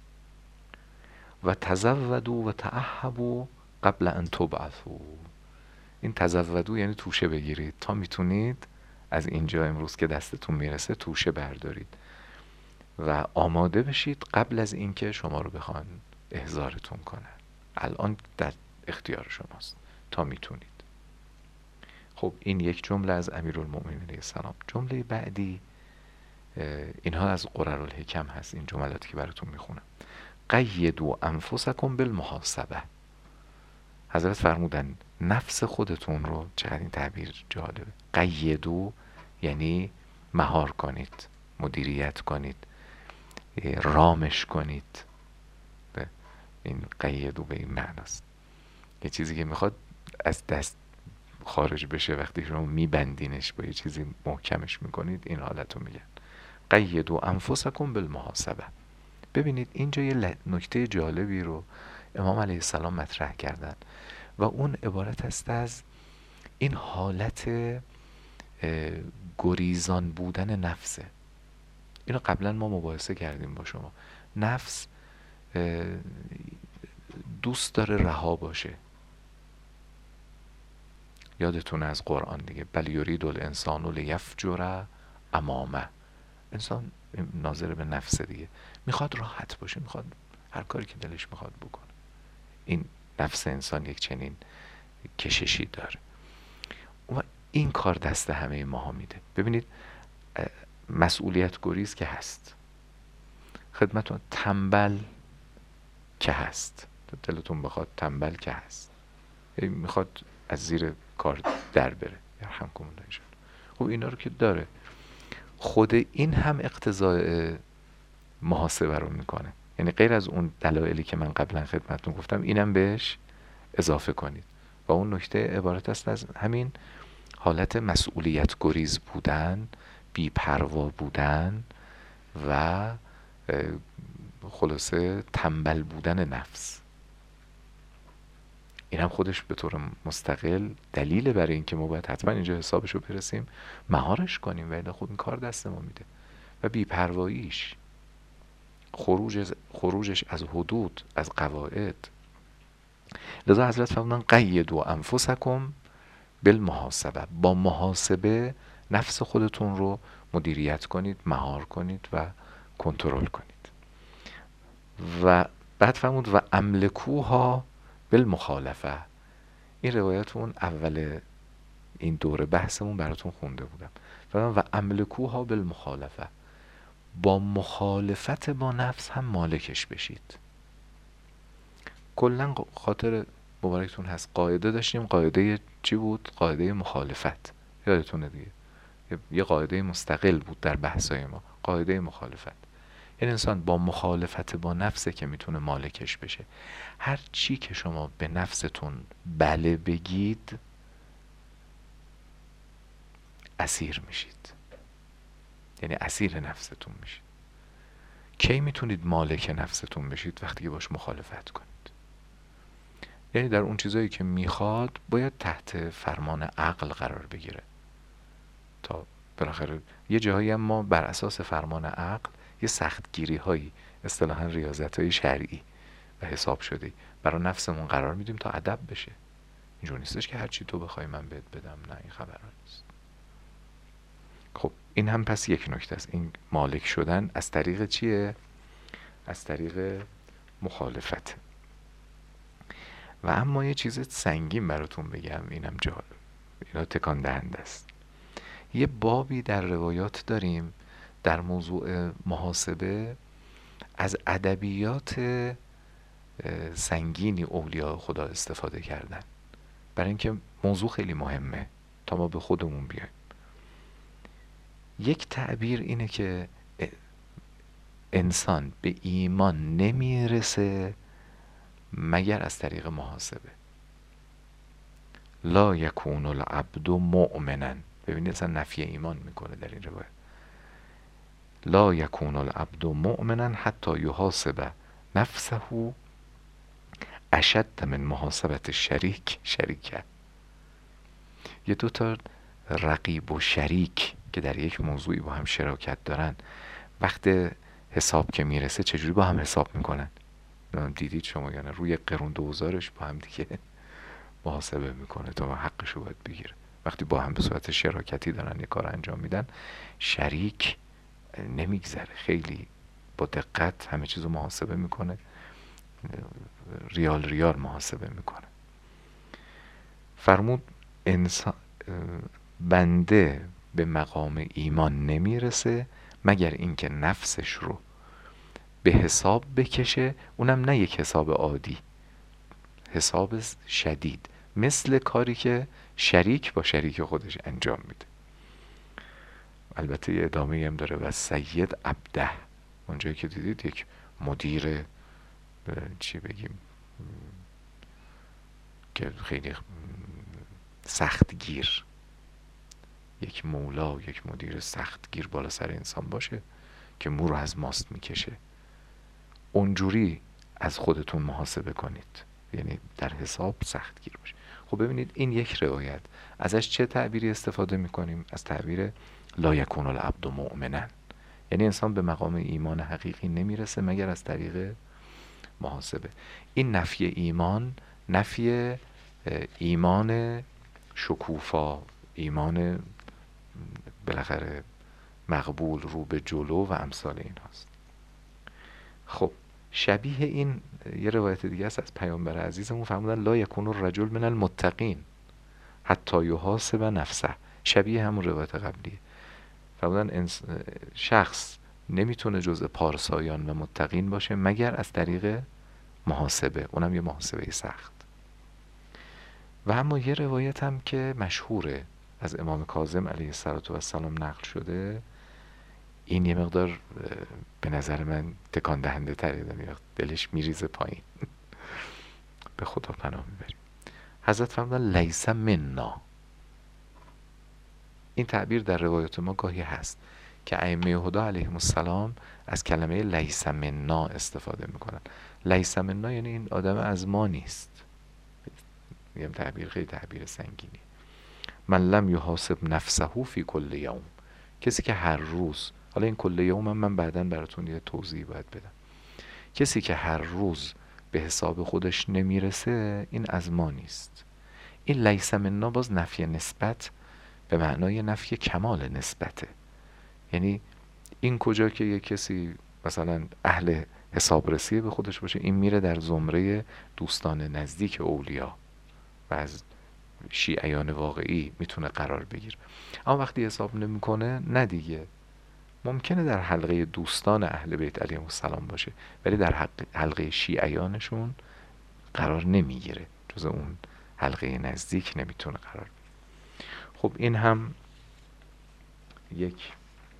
و تزودوا و تعهبوا قبل ان تبعثوا، این تزودوا یعنی توشه بگیرید، تا میتونید از اینجا امروز که دستتون میرسه توشه بردارید و آماده بشید قبل از اینکه شما رو بخوان احضارتون کنن. الان در اختیار شماست تا میتونید. خب این یک جمله از امیرالمؤمنین علیه السلام. جمله بعدی اینها از قررالحکم هست، این جملاتی که براتون میخونم. قیدوا انفسکم بالمحاسبه، حضرت فرمودن نفس خودتون رو، چقدر این تعبیر جالبه، قیدوا یعنی مهار کنید، مدیریت کنید، رامش کنید. این قیدوا به این معناست، یه چیزی که میخواد از دست خارج بشه وقتی شما میبندینش با یه چیزی محکمش میکنید، این حالت رو میگن قیدوا انفسکم بالمحاسبه. ببینید اینجا یه نکته جالبی رو امام علیه السلام مطرح کردن و اون عبارت است از این حالت گریزان بودن نفسه. اینو قبلا ما مباحثه کردیم با شما. نفس دوست داره رها باشه. یادتون از قرآن دیگه، بل یرید الانسان لیفجر امامه. انسان ناظر به نفس دیگه، میخواد راحت باشه، میخواد هر کاری که دلش میخواد بکنه. این نفس انسان یک چنین کششی داره و این کار دست همه ماها میده. ببینید مسئولیت گریز که هست، خدمتون تنبل که هست، دلتون بخواد تنبل که هست، میخواد از زیر کار در بره، یرحمکم الله. خب اینا رو که داره، خود این هم اقتضای محاسبه رو میکنه. یعنی غیر از اون دلایلی که من قبلا خدمتتون گفتم، اینم بهش اضافه کنید و اون نکته عبارت است از همین حالت مسئولیت گریز بودن، بی‌پروا بودن و خلاصه تنبل بودن نفس. این هم خودش به طور مستقل دلیله برای اینکه ما باید حتما اینجا حسابشو برسیم مهارش کنیم، ولی خب این کار دست ما میده. و بی‌پرواییش، خروج خروجش از حدود، از قواعد. لذا حضرت فرمودن قیدوا انفسکم بالمحاسبه، با محاسبه نفس خودتون رو مدیریت کنید، مهار کنید و کنترل کنید. و بعد فرمود و املکوها بالمخالفه. این روایت اون اول این دوره بحثمون براتون خونده بودم. و املکوها بالمخالفه، با مخالفت با نفس هم مالکش بشید. کلا خاطر مبارکتون هست قاعده داشتیم، قاعده چی بود؟ قاعده مخالفت، یادتونه دیگه، یه قاعده مستقل بود در بحثای ما، قاعده مخالفت. این انسان با مخالفت با نفسه که میتونه مالکش بشه. هر چی که شما به نفستون بله بگید اسیر میشید، یعنی اسیر نفستون میشید. کی میتونید مالک نفستون بشید؟ وقتی که باش مخالفت کنید. یعنی در اون چیزایی که میخواد باید تحت فرمان عقل قرار بگیره تا بالاخره یه جاهایی هم ما بر اساس فرمان عقل یه سختگیری هایی، اصطلاحاً ریاضت های شرعی و حساب شده برای نفسمون قرار میدیم تا ادب بشه. اینجور نیستش که هرچی تو بخوای من بهت بدم، نه این خبرها نیست. خب این هم پس یک نکته است، این مالک شدن از طریق چیه؟ از طریق مخالفت. و اما یه چیز سنگین براتون بگم، اینم جالب، اینا تکان دهنده است. یه بابی در روایات داریم در موضوع محاسبه، از ادبیات سنگینی اولیاء خدا استفاده کردن برای اینکه موضوع خیلی مهمه تا ما به خودمون بیایم. یک تعبیر اینه که انسان به ایمان نمیرسه مگر از طریق محاسبه. لا یکون العبد مؤمنا، ببینید اصلا نفی ایمان میکنه در این روایت. لا یکون العبد مؤمنا حتی یحاسب نفسه اشد من محاسبت شریک شریکه. یه دوتا رقیب و شریک که در یک موضوعی با هم شراکت دارن، وقت حساب که میرسه چجوری با هم حساب میکنن؟ دیدید شما یعنی روی قرون دوزارش با هم دیگه محاسبه میکنه تا حقشو باید بگیره. وقتی با هم به صورت شراکتی دارن یه کار انجام میدن، شریک نمیگذره، خیلی با دقت همه چیزو محاسبه میکنه، ریال ریال محاسبه میکنه. فرمود انسان بنده به مقام ایمان نمیرسه مگر اینکه نفسش رو به حساب بکشه، اونم نه یک حساب عادی، حساب شدید، مثل کاری که شریک با شریک خودش انجام میده. البته یه ادامه هم داره و سید عبده، اونجایی که دیدید یک مدیر چی بگیم که خیلی سختگیر، یک مولا، یک مدیر سختگیر بالا سر انسان باشه که مو رو از ماست میکشه، اونجوری از خودتون محاسبه کنید، یعنی در حساب سختگیر باشه. خب ببینید این یک روایت ازش چه تعبیری استفاده میکنیم؟ از تعبیر لا یکون العبد مؤمنا، یعنی انسان به مقام ایمان حقیقی نمیرسه مگر از طریق محاسبه. این نفی ایمان، نفی ایمان شکوفا، ایمان بالاخره مقبول رو به جلو و امثال این هاست. خب شبیه این یه روایت دیگه است از پیامبر عزیزمون، فرمودن لا یکون الرجل من المتقین حتی یحاسب نفسه. شبیه همون روایت قبلیه. فرمودن شخص نمیتونه جزء پارسایان و متقین باشه مگر از طریق محاسبه، اونم یه محاسبه سخت. و اما یه روایت هم که مشهوره از امام کاظم علیه السلام نقل شده، این یه مقدار به نظر من تکان دهنده تره، دلش میریزه پایین. به خدا پناه میبریم. حضرت فرمودن لیس منا. این تعبیر در روایت ما گاهی هست که ائمه هدی علیهم السلام از کلمه لیس منا استفاده میکنن. لیس منا یعنی این آدم از ما نیست، میگم تعبیر خیلی تعبیر سنگینی. من لم یحاسب نفسه فی کل یوم، کسی که هر روز، حالا این کل یوم هم من بعداً براتون یه توضیح باید بدم، کسی که هر روز به حساب خودش نمیرسه این از ما نیست. این لیس منا باز نفی نسبت به معنای نفی کمال نسبته. یعنی این کجا که یه کسی مثلا اهل حسابرسی به خودش باشه، این میره در زمره دوستان نزدیک اولیا و از شیعیان واقعی میتونه قرار بگیر. اما وقتی حساب نمیکنه نه دیگه، ممکنه در حلقه دوستان اهل بیت علیهم السلام باشه ولی در حلقه شیعیانشون قرار نمیگیره، جز اون حلقه نزدیک نمیتونه قرار بگیره. خب این هم یک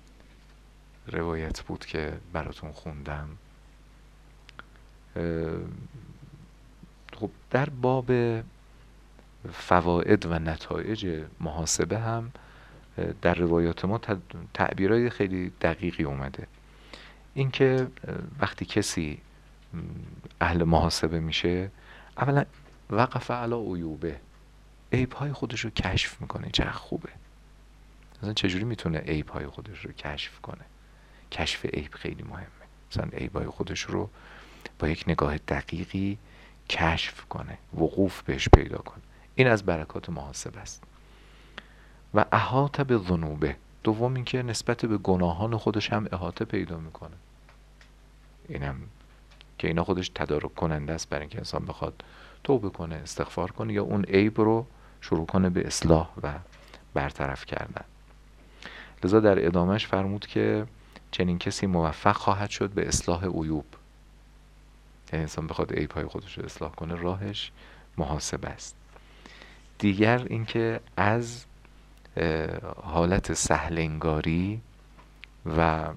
روایت بود که براتون خوندم. خب در باب فواید و نتایج محاسبه هم در روایات ما تعبیرهای خیلی دقیقی اومده. اینکه وقتی کسی اهل محاسبه میشه، اولا وقف علی عیوبه، عیب‌های خودش رو کشف میکنه. چقدر خوبه. مثلا چجوری میتونه عیب‌های خودش رو کشف کنه؟ کشف عیب خیلی مهمه. مثلا عیب‌های خودش رو با یک نگاه دقیقی کشف کنه، وقوف بهش پیدا کنه. این از برکات محاسبه است. و احاطه به ذنوبه، دوم اینکه نسبت به گناهان خودش هم احاطه پیدا میکنه. اینم که اینا خودش تدارک کننده است برای اینکه انسان بخواد توبه کنه، استغفار کنه یا اون عیب رو شروع کنه به اصلاح و برطرف کردن. لذا در ادامهش فرمود که چنین کسی موفق خواهد شد به اصلاح عیوب. یعنی انسان بخواد عیب‌های خودش رو اصلاح کنه، راهش محاسبه است. دیگر اینکه از حالت سهل انگاری و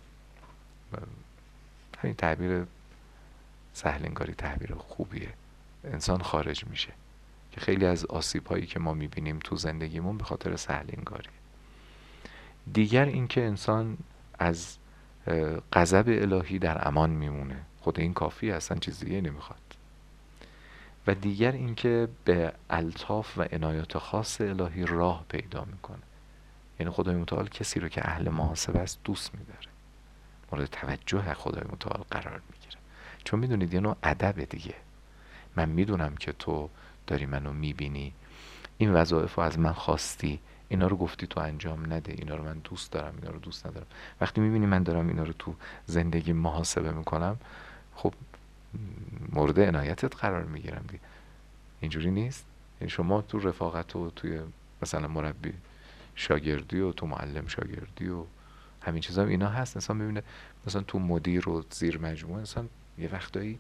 همین تعبیر سهل انگاری تعبیر خوبیه، انسان خارج میشه که خیلی از آسیب‌هایی که ما میبینیم تو زندگیمون به خاطر سهل انگاری. دیگر اینکه انسان از غضب الهی در امان میمونه. خود این کافی، اصلا چیز دیگه نمیخواد. و دیگر اینکه به الطاف و عنایات خاص الهی راه پیدا میکنه. یعنی خدای متعال کسی رو که اهل محاسبه است دوست میداره، مورد توجه خدای متعال قرار میگیره، چون میدونید یه نوع ادب دیگه. من میدونم که تو داری منو میبینی، این وظایف رو از من خواستی، اینا رو گفتی تو انجام نده، اینا رو من دوست دارم، اینا رو دوست ندارم. وقتی میبینی من دارم اینا رو تو زندگی محاسبه میکنم، خب مورد عنایتت قرار میگیرم دیگه. اینجوری نیست؟ یعنی شما تو رفاقت و توی مثلا مربی شاگردی و تو معلم شاگردی و همین چیزا اینا هست. انسان میبینه مثلا تو مدیر و زیر مجموعه، انسان یه وقتایی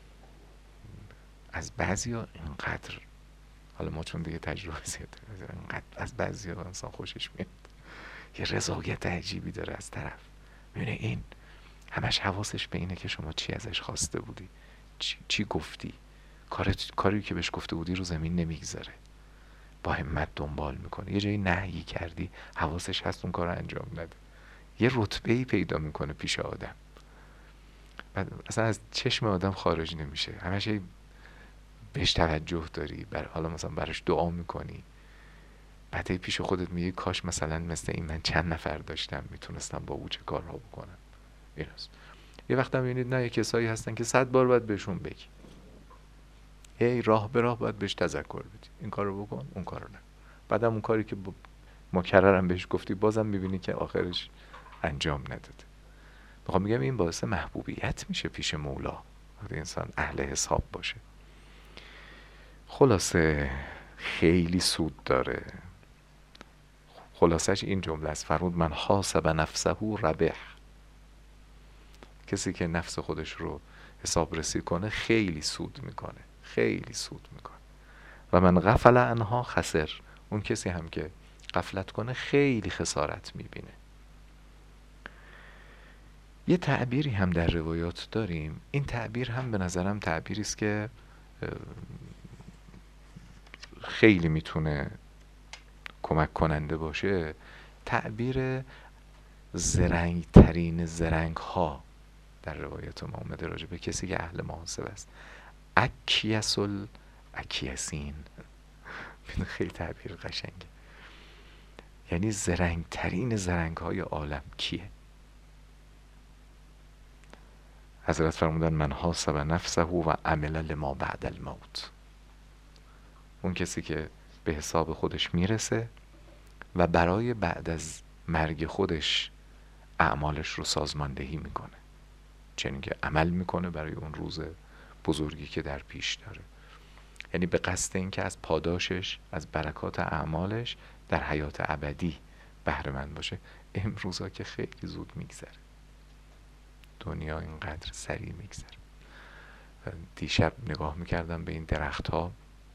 از بعضیا اینقدر، حالا ما چون دیگه تجربه زیاده، اینقدر از بعضیا انسان خوشش میاد، یه رضایت عجیبی داره از طرف. میبینه این همش حواسش به اینه که شما چی ازش خواسته بودی، چی, چی گفتی، کار کاری که بهش گفته بودی رو زمین نمیگذاره، با همت دنبال میکنه. یه جایی نهی کردی حواسش هست اون کار رو انجام نده. یه رتبه‌ای پیدا میکنه پیش آدم، بعد اصلا از چشم آدم خارج نمیشه، همش بهش توجه داری، بر حالا مثلا براش دعا میکنی، بعد پیش خودت میگی کاش مثلا مثل این من چند نفر داشتم میتونستم با او چه کارها بکنم. این هست. یه وقت هم میبینید نه، یه کسایی هستن که صد بار باید بهشون بگی، هی راه به راه باید بهش تذکر بدی، این کارو بکن اون کارو نه. بعدم اون کاری که مکررم بهش گفتی بازم میبینی که آخرش انجام نداده. میخوام میگم این باعث محبوبیت میشه پیش مولا وقتی انسان اهل حساب باشه. خلاصه خیلی سود داره. خلاصش این جمله است، فرمود من حاسب نفسه ربح. کسی که نفس خودش رو حساب رسی کنه خیلی سود میکنه، خیلی سود میکنه. و من غفل عنها خسر. اون کسی هم که غفلت کنه خیلی خسارت میبینه. یه تعبیری هم در روایات داریم، این تعبیر هم به نظرم تعبیری است که خیلی میتونه کمک کننده باشه. تعبیر زرنگ ترین زرنگ ها در روایات ما اومده راجع به کسی که اهل محاسبه است. اکیس الاکیسین، خیلی تعبیر قشنگه. یعنی زرنگ ترین زرنگ های عالم کیه؟ حضرت فرمودن من حاسب نفسه و عمل لما بعد الموت. اون کسی که به حساب خودش میرسه و برای بعد از مرگ خودش اعمالش رو سازماندهی میکنه، چنین که عمل میکنه برای اون روز بزرگی که در پیش داره. یعنی به قصد این که از پاداشش، از برکات اعمالش در حیات ابدی بهره مند باشه. امروزا که خیلی زود میگذره، دنیا اینقدر سریع میگذره. دیشب نگاه میکردم به این درخت ها.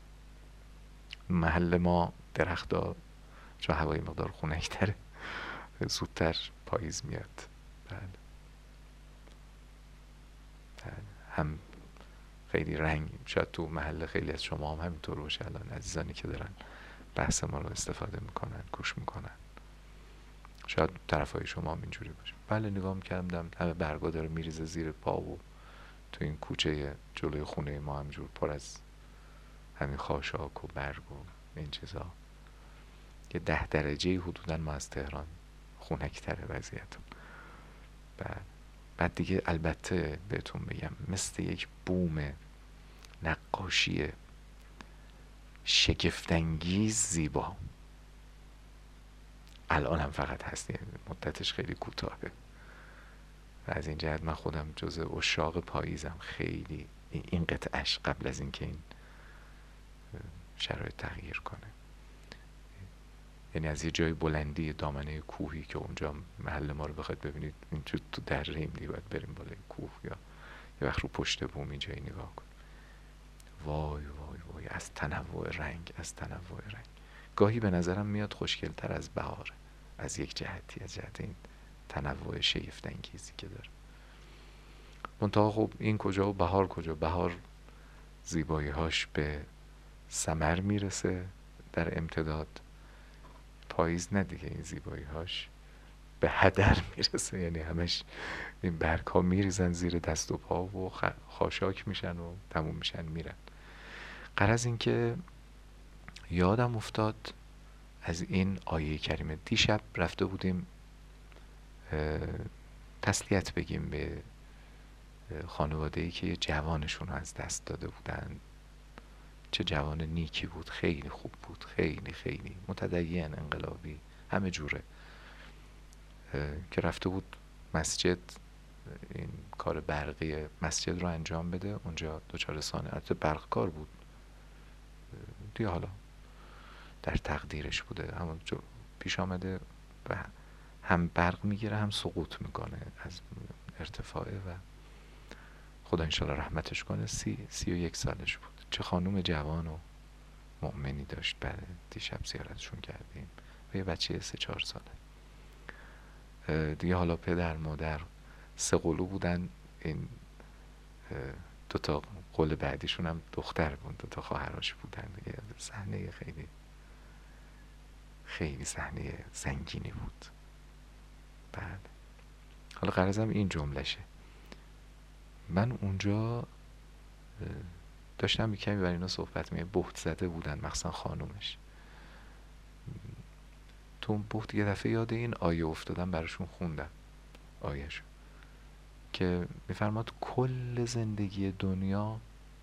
محل ما درخت ها چون هوای مقدار خنک تره زودتر پاییز میاد. بله. بله. هم خیلی رنگیم. شاید تو محل خیلی از شما هم همینطور باشه. الان عزیزانی که دارن بحث ما رو استفاده میکنن، گوش میکنن، شاید طرفای شما هم اینجوری باشه. بله نگاه میکردم همه برگا داره میریزه زیر پا و تو این کوچه جلوی خونه ما همجور پر از همین خاشاک و برگ و این چیزا. یه ده درجه حدوداً ما از تهران خنک‌تره وضعیت. بعد بعد دیگه البته بهتون بگم مثل یک بوم نقاشی شگفت‌انگیز زیبا الان هم فقط هست، مدتش خیلی کوتاهه. و از این جهت من خودم جزء عشاق پاییزم. خیلی این قطعش قبل از اینکه این شرایط تغییر کنه، یعنی از یه جای بلندی دامنه کوهی که اونجا محل ما رو بخواید ببینید اینجا تو دره‌ایم دیگه، باید بریم بالای کوه یا یه وقت رو پشت بوم اینجایی نگاه کن. وای وای وای از تنوع رنگ، از تنوع رنگ. گاهی به نظرم میاد خوشگل‌تر از بهاره از یک جهتی، از جهت این تنوع شگفت‌انگیزی که داره. منتها خب این کجا و بهار کجا؟ بهار زیبایی‌هاش به ثمر میرسه در امتداد. پاییز نه دیگه، این زیبایی‌هاش به هدر میرسه. یعنی همش این برگ ها میریزن زیر دست و پا و خاشاک میشن و تموم میشن میرن. غرض این که یادم افتاد از این آیه کریمه. دیشب رفته بودیم تسلیت بگیم به خانواده‌ای که یه جوانشون رو از دست داده بودن. چه جوان نیکی بود، خیلی خوب بود، خیلی خیلی متدین، انقلابی، همه جوره، که رفته بود مسجد این کار برقی مسجد رو انجام بده. اونجا دوچار سانه البته برق کار بود دیگه، حالا در تقدیرش بوده، همون پیش آمده و هم برق میگیره هم سقوط میکنه از ارتفاعه و خدا انشالله رحمتش کنه. سی, سی و یک سالش بود. چه خانوم جوان و مؤمنی داشت. بعد دیشب زیارتشون کردیم و یه بچه سه چهار ساله دیگه. حالا پدر مادر سه قلو بودن. این دوتا قل بعدیشون هم دختر بود، دوتا خواهرش بودن دیگه. صحنه خیلی خیلی صحنه سنگینی بود. بعد حالا غرضم این جملشه. من اونجا داشتم کمی برای اینا صحبت می بهت زده بودن، مخصوصا خانومش. تو اون بهت یه دفعه یاد این آیه افتادم، براشون خوندم آیهشو که میفرماد کل زندگی دنیا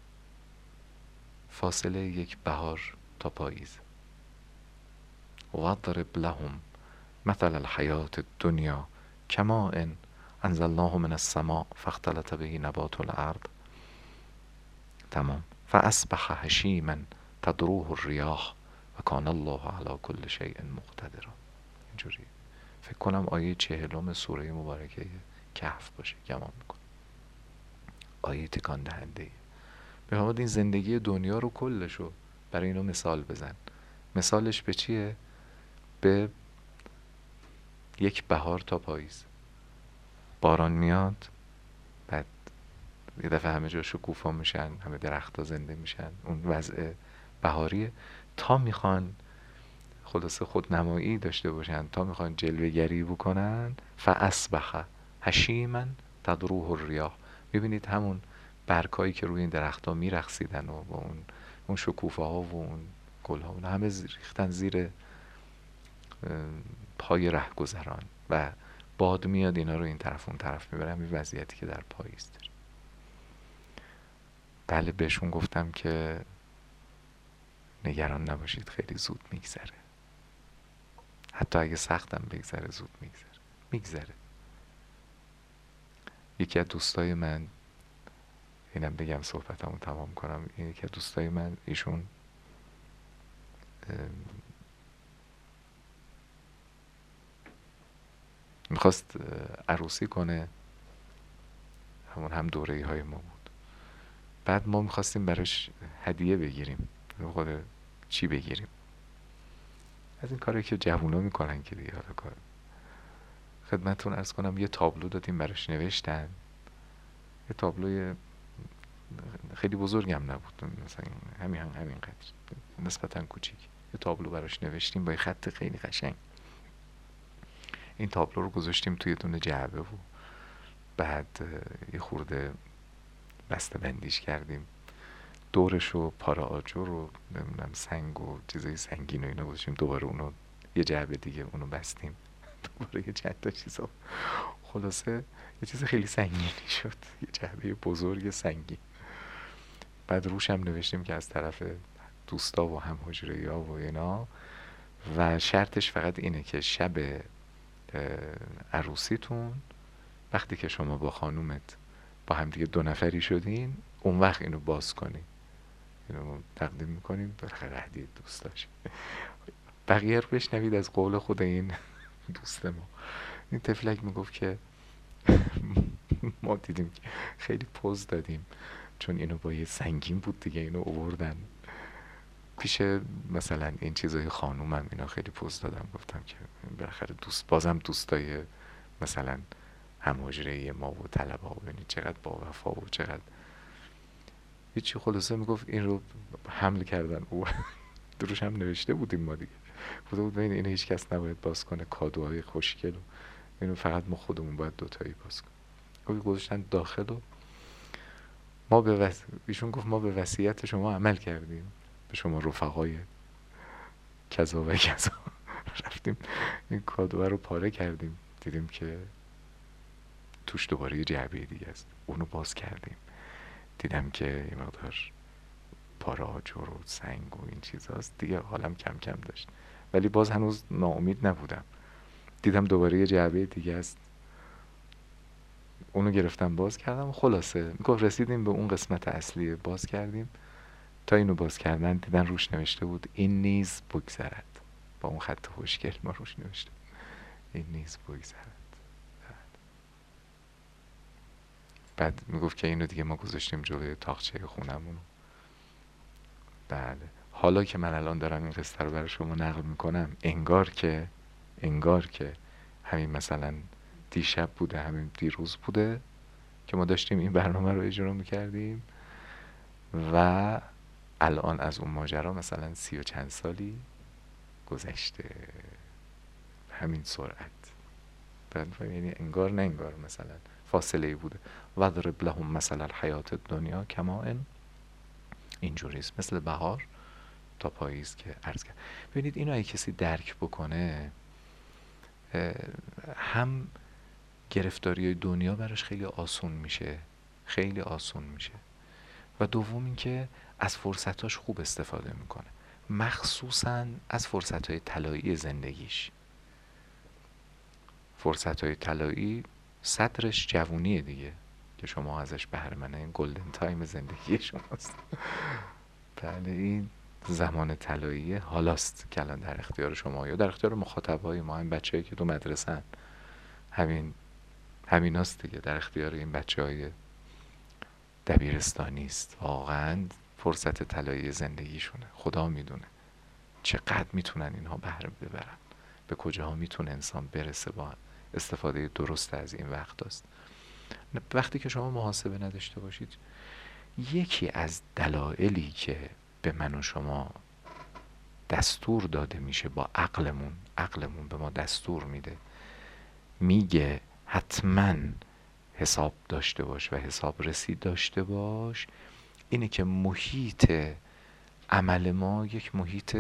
فاصله یک بهار تا پاییز. وَاضْرِبْ لَهُمْ مَثَلَ الْحَيَاةِ الدُّنْيَا كَمَاءٍ أَنزَلْنَاهُ مِنَ السَّمَاءِ فَاخْتَلَطَ بِهِ نَبَاتُ الْأَرْضِ تمام فَأَصْبَحَ هَشِيمًا تَذْرُوهُ الرِّيَاحُ وَكَانَ اللَّهُ عَلَى كُلِّ شَيْءٍ مُقْتَدِرًا. اینجوری فکر کنم آیه چهلم سوره مبارکه کهف باشه، گمان میکنم. آیه تکان دهنده. بفرماد این زندگی دنیا رو کلشو برای اینو مثال بزن. مثالش به چیه؟ به یک بهار تا پاییز. باران میاد، بعد یه دفعه همه جا شکوفا میشن، همه درخت‌ها زنده میشن. اون وضع بهاریه. تا میخوان خلاصه خودنمایی داشته باشن، تا میخوان جلوه‌گری بکنن، فاصبح هشیما تذروه الریاح. ببینید همون برگایی که روی این درخت‌ها میرقصیدن و با اون اون شکوفه‌ها و اون گلها اون همه ریختن زیر پای رهگذران و باد میاد اینا رو این طرف اون طرف میبره. این وضعیتی که در پاییز داره. بله بهشون گفتم که نگران نباشید، خیلی زود میگذره، حتی اگه سختم بگذره زود میگذره میگذره. یکی از دوستای من، اینم بگم صحبتمو تمام کنم، یکی از دوستای من ایشون میخواست عروسی کنه، همون هم دوره‌ای های ما بود. بعد ما میخواستیم براش هدیه بگیریم، خود چی بگیریم؟ از این کاری که جوونا میکنن که دیگه. حالا کار خدمتتون عرض کنم یه تابلو دادیم براش، نوشتن. یه تابلوی خیلی بزرگم نبود، مثلا همین همین قدر، نسبتا کوچیک. یه تابلو براش نوشتیم با یه خط خیلی قشنگ. این تابلو رو گذاشتیم توی دونه جعبه و بعد یه خورده بسته بندیش کردیم، دورش و پاره آجر و نمیدونم سنگ و چیزای سنگین و اینا گذاشتیم. دوباره اونو یه جعبه دیگه اونو بستیم، دوباره یه چند تا چیزا. خلاصه یه چیز خیلی سنگینی شد، یه جعبه بزرگ سنگین. بعد روش هم نوشتیم که از طرف دوستا و هم حجره‌ای ها و اینا، و شرطش فقط اینه که شب عروسیتون وقتی که شما با خانومت با هم دیگه دو نفری شدین، اون وقت اینو باز کنی، اینو تقدیم میکنیم بالاخره هدیه دوست داشت. بقیه رو بشنوید از قول خود این دوست ما. این تفلک میگفت که ما دیدیم که خیلی پوز دادیم، چون اینو با یه سنگین بود دیگه، اینو آوردن پیش مثلا این چیزای خانومم، اینا خیلی پوز دادم، گفتم که بالاخره دوست، بازم دوستای مثلا هم حجره‌ای ما و طلبه ها، ببینید چقدر با وفا و چقدر هیچی. خلاصه میگفت این رو حمل کردن او دروش هم نوشته بودیم ما دیگه، گفته بود ببین اینو هیچ کس نباید باز کنه، کادوهای خوشگل و اینو فقط ما خودمون باید دوتایی باز کنیم. گذاشتن داخل و ما به وس... ایشون گفت ما به وصیت شما عمل کردیم، به شما رفقای کذا و کذا. رفتیم این کادوها رو پاره کردیم، دیدیم که توش دوباره یه جعبه دیگه است، اونو باز کردیم، دیدم که یه مقدار پاره آجر و سنگ و این چیزاست دیگه. حالم کم کم داشت ولی باز هنوز ناامید نبودم. دیدم دوباره یه جعبه دیگه است، اونو گرفتم باز کردم. خلاصه میگفت رسیدیم به اون قسمت اصلی، باز کردیم. تا اینو باز کردن دیدن روش نوشته بود این نیز بگذرد، با اون خط خوشگل ما روش نوشته این نیز بگذرد. بعد میگفت که اینو دیگه ما گذاشتیم جلوی تاقچه خونمونو. بله حالا که من الان دارم این قصه رو برای شما نقل میکنم، انگار که انگار که همین مثلا دیشب بوده، همین دیروز بوده که ما داشتیم این برنامه رو اجرا میکردیم و الان از اون ماجرا مثلا سی و چند سالی گذشته، همین سرعت. یعنی انگار نه انگار مثلا فاصله بوده. و ضرب لهم مثل الحیات دنیا کما ان، اینجوریست، مثل بهار تا پاییز که عرض کرد. ببینید اینو اگه کسی درک بکنه، هم گرفتاری دنیا براش خیلی آسون میشه، خیلی آسون میشه، و دوم این که از فرصتاش خوب استفاده میکنه، مخصوصا از فرصتهای طلایی زندگیش. فرصتهای طلایی صدرش جوونیه دیگه که شما ازش بهره مند، این گلدن تایم زندگی شماست. بله این زمان طلایی حالاست که الان در اختیار شما یا در اختیار مخاطبای ما، هم بچه‌ای که تو مدرسه‌ن، همین همیناست دیگه، در اختیار این بچه‌های دبیرستانی است. واقعا فرصت طلایی زندگیشونه، خدا میدونه چقدر میتونن اینها بهره ببرن، به کجاها میتونه انسان برسه با استفاده درست از این وقت است. وقتی که شما محاسبه نداشته باشید، یکی از دلایلی که به من و شما دستور داده میشه با عقلمون، عقلمون به ما دستور میده، میگه حتما حساب داشته باش و حساب رسید داشته باش، اینه که محیط عمل ما یک محیط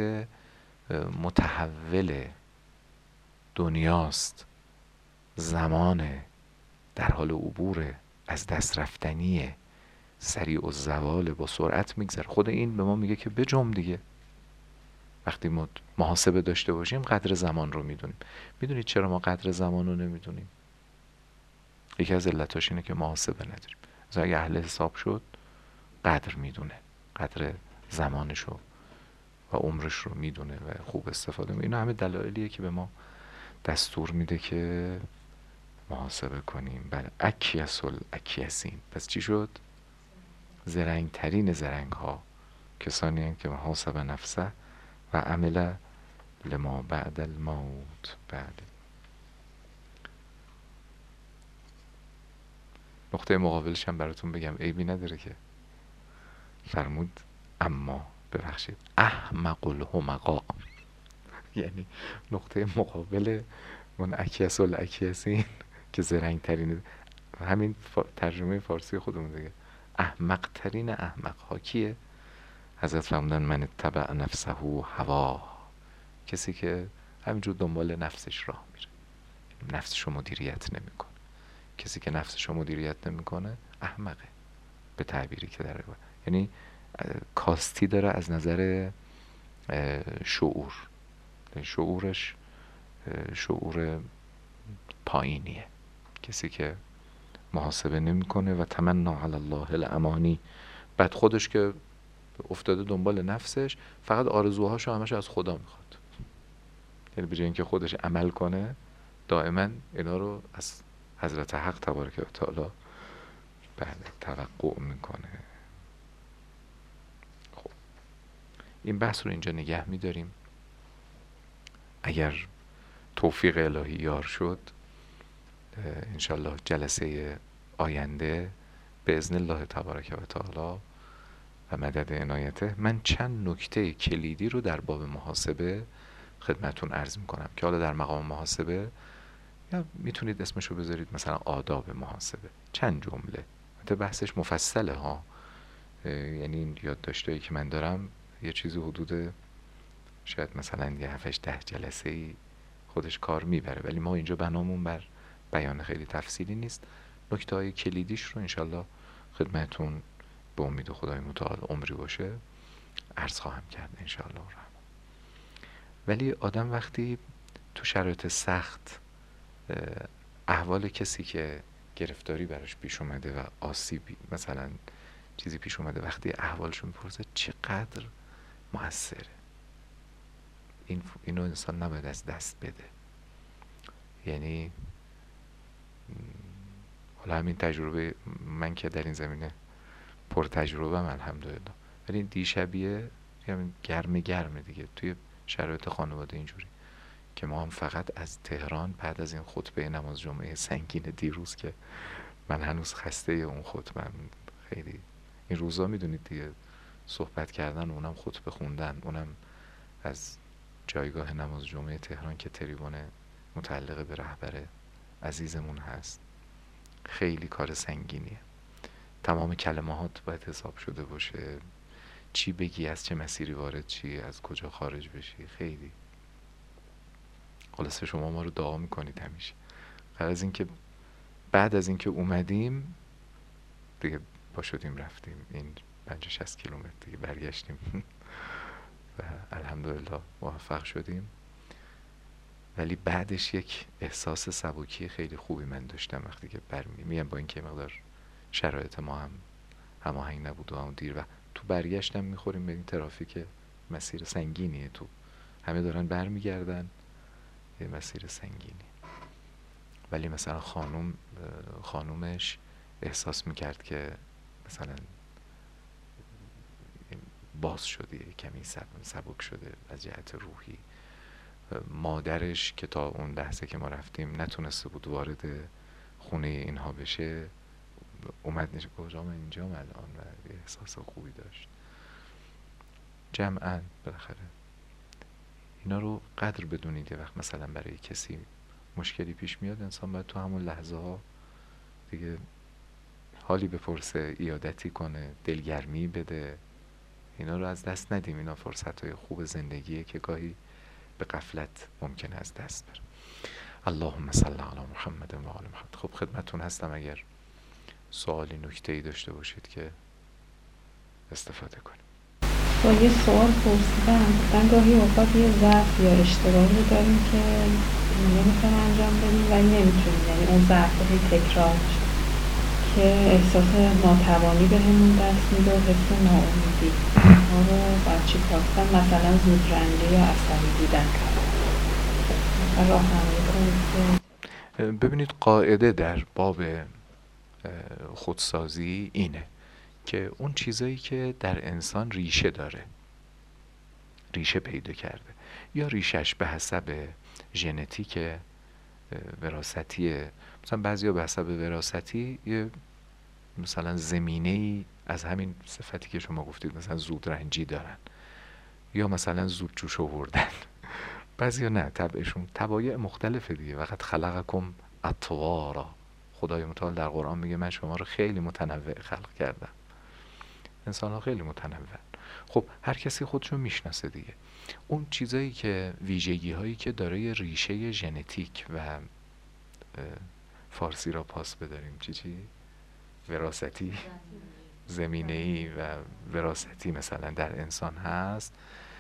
متحول دنیاست، زمانه، در حال عبوره، از دست رفتنیه، سریع و زواله، با سرعت میگذره. خود این به ما میگه که بجنب دیگه. وقتی ما محاسبه داشته باشیم قدر زمان رو میدونیم. میدونید چرا ما قدر زمان رو نمیدونیم؟ یکی از علتاش اینه که محاسبه نداریم. مثلا اگه اهل حساب شد قدر میدونه، قدر زمانش رو و عمرش رو میدونه و خوب استفاده میکنه. اینا همه دلایلیه که به ما دستور میده که محاسبه کنیم. بله، اکیس الاکیسین. پس چی شد؟ زرنگ ترین زرنگ ها کسانی هستند که محاسبه نفسه و عمل لما بعد الموت. بله. نقطه مقابلش هم براتون بگم، عیبی نداره که فرمود اما ببخشید احمق الحمقا، یعنی نقطه مقابل اون اکیس الاکیسین که زرنگ ترین، همین ترجمه فارسی خودمون دیگه، احمق ترین احمق ها کیه؟ حضرت فرمودن من اتبع نفسه هوا، کسی که همینجور دنبال نفسش راه میره، نفسش رو مدیریت نمیکنه. کسی که نفسش رو مدیریت نمیکنه احمقه، به تعبیری که داره، یعنی کاستی داره از نظر شعور، شعورش شعور پایینیه. کسی که محاسبه نمیکنه و تمنا علی الله الامانی، بعد خودش که افتاده دنبال نفسش، فقط آرزوهاشو همش از خدا میخواد. یعنی به جای اینکه خودش عمل کنه دائما اینا رو از حضرت حق تبارک و تعالی بله توقع میکنه. خب این بحث رو اینجا نگه میداریم. اگر توفیق الهی یار شد انشالله جلسه آینده به اذن الله تبارک و تعالی و مدد عنایته من چند نکته کلیدی رو در باب محاسبه خدمتون عرض میکنم که حالا در مقام محاسبه یا میتونید اسمشو بذارید مثلا آداب محاسبه، چند جمله. البته بحثش مفصله ها، یعنی این یادداشتایی که من دارم یه چیزی حدود شاید مثلا یه هفتش ده جلسه ای خودش کار میبره، ولی ما اینجا بنامون بر بیان خیلی تفصیلی نیست. نکته های کلیدیش رو انشالله خدمتون به امید خدای متعال عمری باشه عرض خواهم کرد انشالله. ولی آدم وقتی تو شرایط سخت احوال کسی که گرفتاری براش پیش اومده و آسیبی مثلا چیزی پیش اومده، وقتی احوالشو میپرسه چقدر مؤثره، این اینو انسان نباید از دست بده. یعنی حالا همین تجربه من که در این زمینه پر تجربه ام الحمدلله، ولی این دیشبیه همین گرم گرمه دیگه توی شرایط خانواده اینجوری که ما هم فقط از تهران بعد از این خطبه نماز جمعه سنگین دیروز که من هنوز خسته اون خطبه، خیلی این روزا میدونید دیگه صحبت کردن، اونم خطبه خوندن، اونم از جایگاه نماز جمعه تهران که تریبون متعلق به رهبر عزیزمون هست، خیلی کار سنگینیه. تمام کلمات باید حساب شده باشه، چی بگی، از چه مسیری وارد چی، از کجا خارج بشی. خیلی خلاصه شما ما رو دعا میکنید همیشه. قبل از اینکه بعد از اینکه اومدیم دیگه پا شدیم رفتیم این پنجاه شصت کیلومتر دیگه برگشتیم و الحمدلله موفق شدیم. ولی بعدش یک احساس سبکی خیلی خوبی من داشتم وقتی که برمی میگم، با اینکه مقدار شرایط ما هم هماهنگ نبود و هم دیر و تو برگشتم میخوریم به این ترافیک، مسیر سنگینیه، تو همه دارن برمیگردن، یه مسیر سنگینی. ولی مثلا خانوم خانومش احساس میکرد که مثلا باز شده، کمی سبک شده از جهت روحی. مادرش که تا اون لحظه که ما رفتیم نتونسته بود وارد خونه اینها بشه، اومد نشه کجا من اینجام الان و احساس خوبی داشت. جمعاً بالاخره اینا رو قدر بدونید. یه وقت مثلا برای کسی مشکلی پیش میاد، انسان باید تو همون لحظه ها دیگه حالی بپرسه، عیادتی کنه، دلگرمی بده. اینا رو از دست ندیم. اینا فرصت‌های خوب زندگیه که گاهی به غفلت ممکنه از دست بره. اللهم صل علی محمد و آل محمد. خب خدمتتون هستم اگر سوالی نکته‌ای داشته باشید که استفاده کنیم. با یه سوال پرسیدم، گفتن گاهی اوقات یه ضعف یا اشتباهی رو داریم که نمی‌تونیم انجام بدیم ولی نمیتونیم، یعنی اون ضعف هی تکرار میشه که احساس ناتوانی بهمون دست میده و حس ناامیدی. ما رو باید چی کار کنم؟ مثلا زودرنجی یا عصبی بودن کردن راهنمایی کنید که ببینید قاعده در باب خودسازی اینه که اون چیزایی که در انسان ریشه داره، ریشه پیدا کرده، یا ریشش به حسب ژنتیک وراثتیه، مثلا بعضیا به حسب وراثتی یه مثلا زمینه‌ای از همین صفتی که شما گفتید مثلا زودرنجی دارن یا مثلا زود جوش آوردن، بعضیا نه، طبعشون طبایع مختلفه دیگه. وقت خلقکم اطوارا، خدای متعال در قرآن میگه من شما رو خیلی متنوع خلق کردم. انسان ها خیلی متنوع. خب هر کسی خودشو میشناسه دیگه. اون چیزایی که ویژگی هایی که دارای ریشه ژنتیک و فارسی را پاس بداریم چی چی؟ وراثتی، زمینه‌ای و وراثتی مثلا در انسان هست،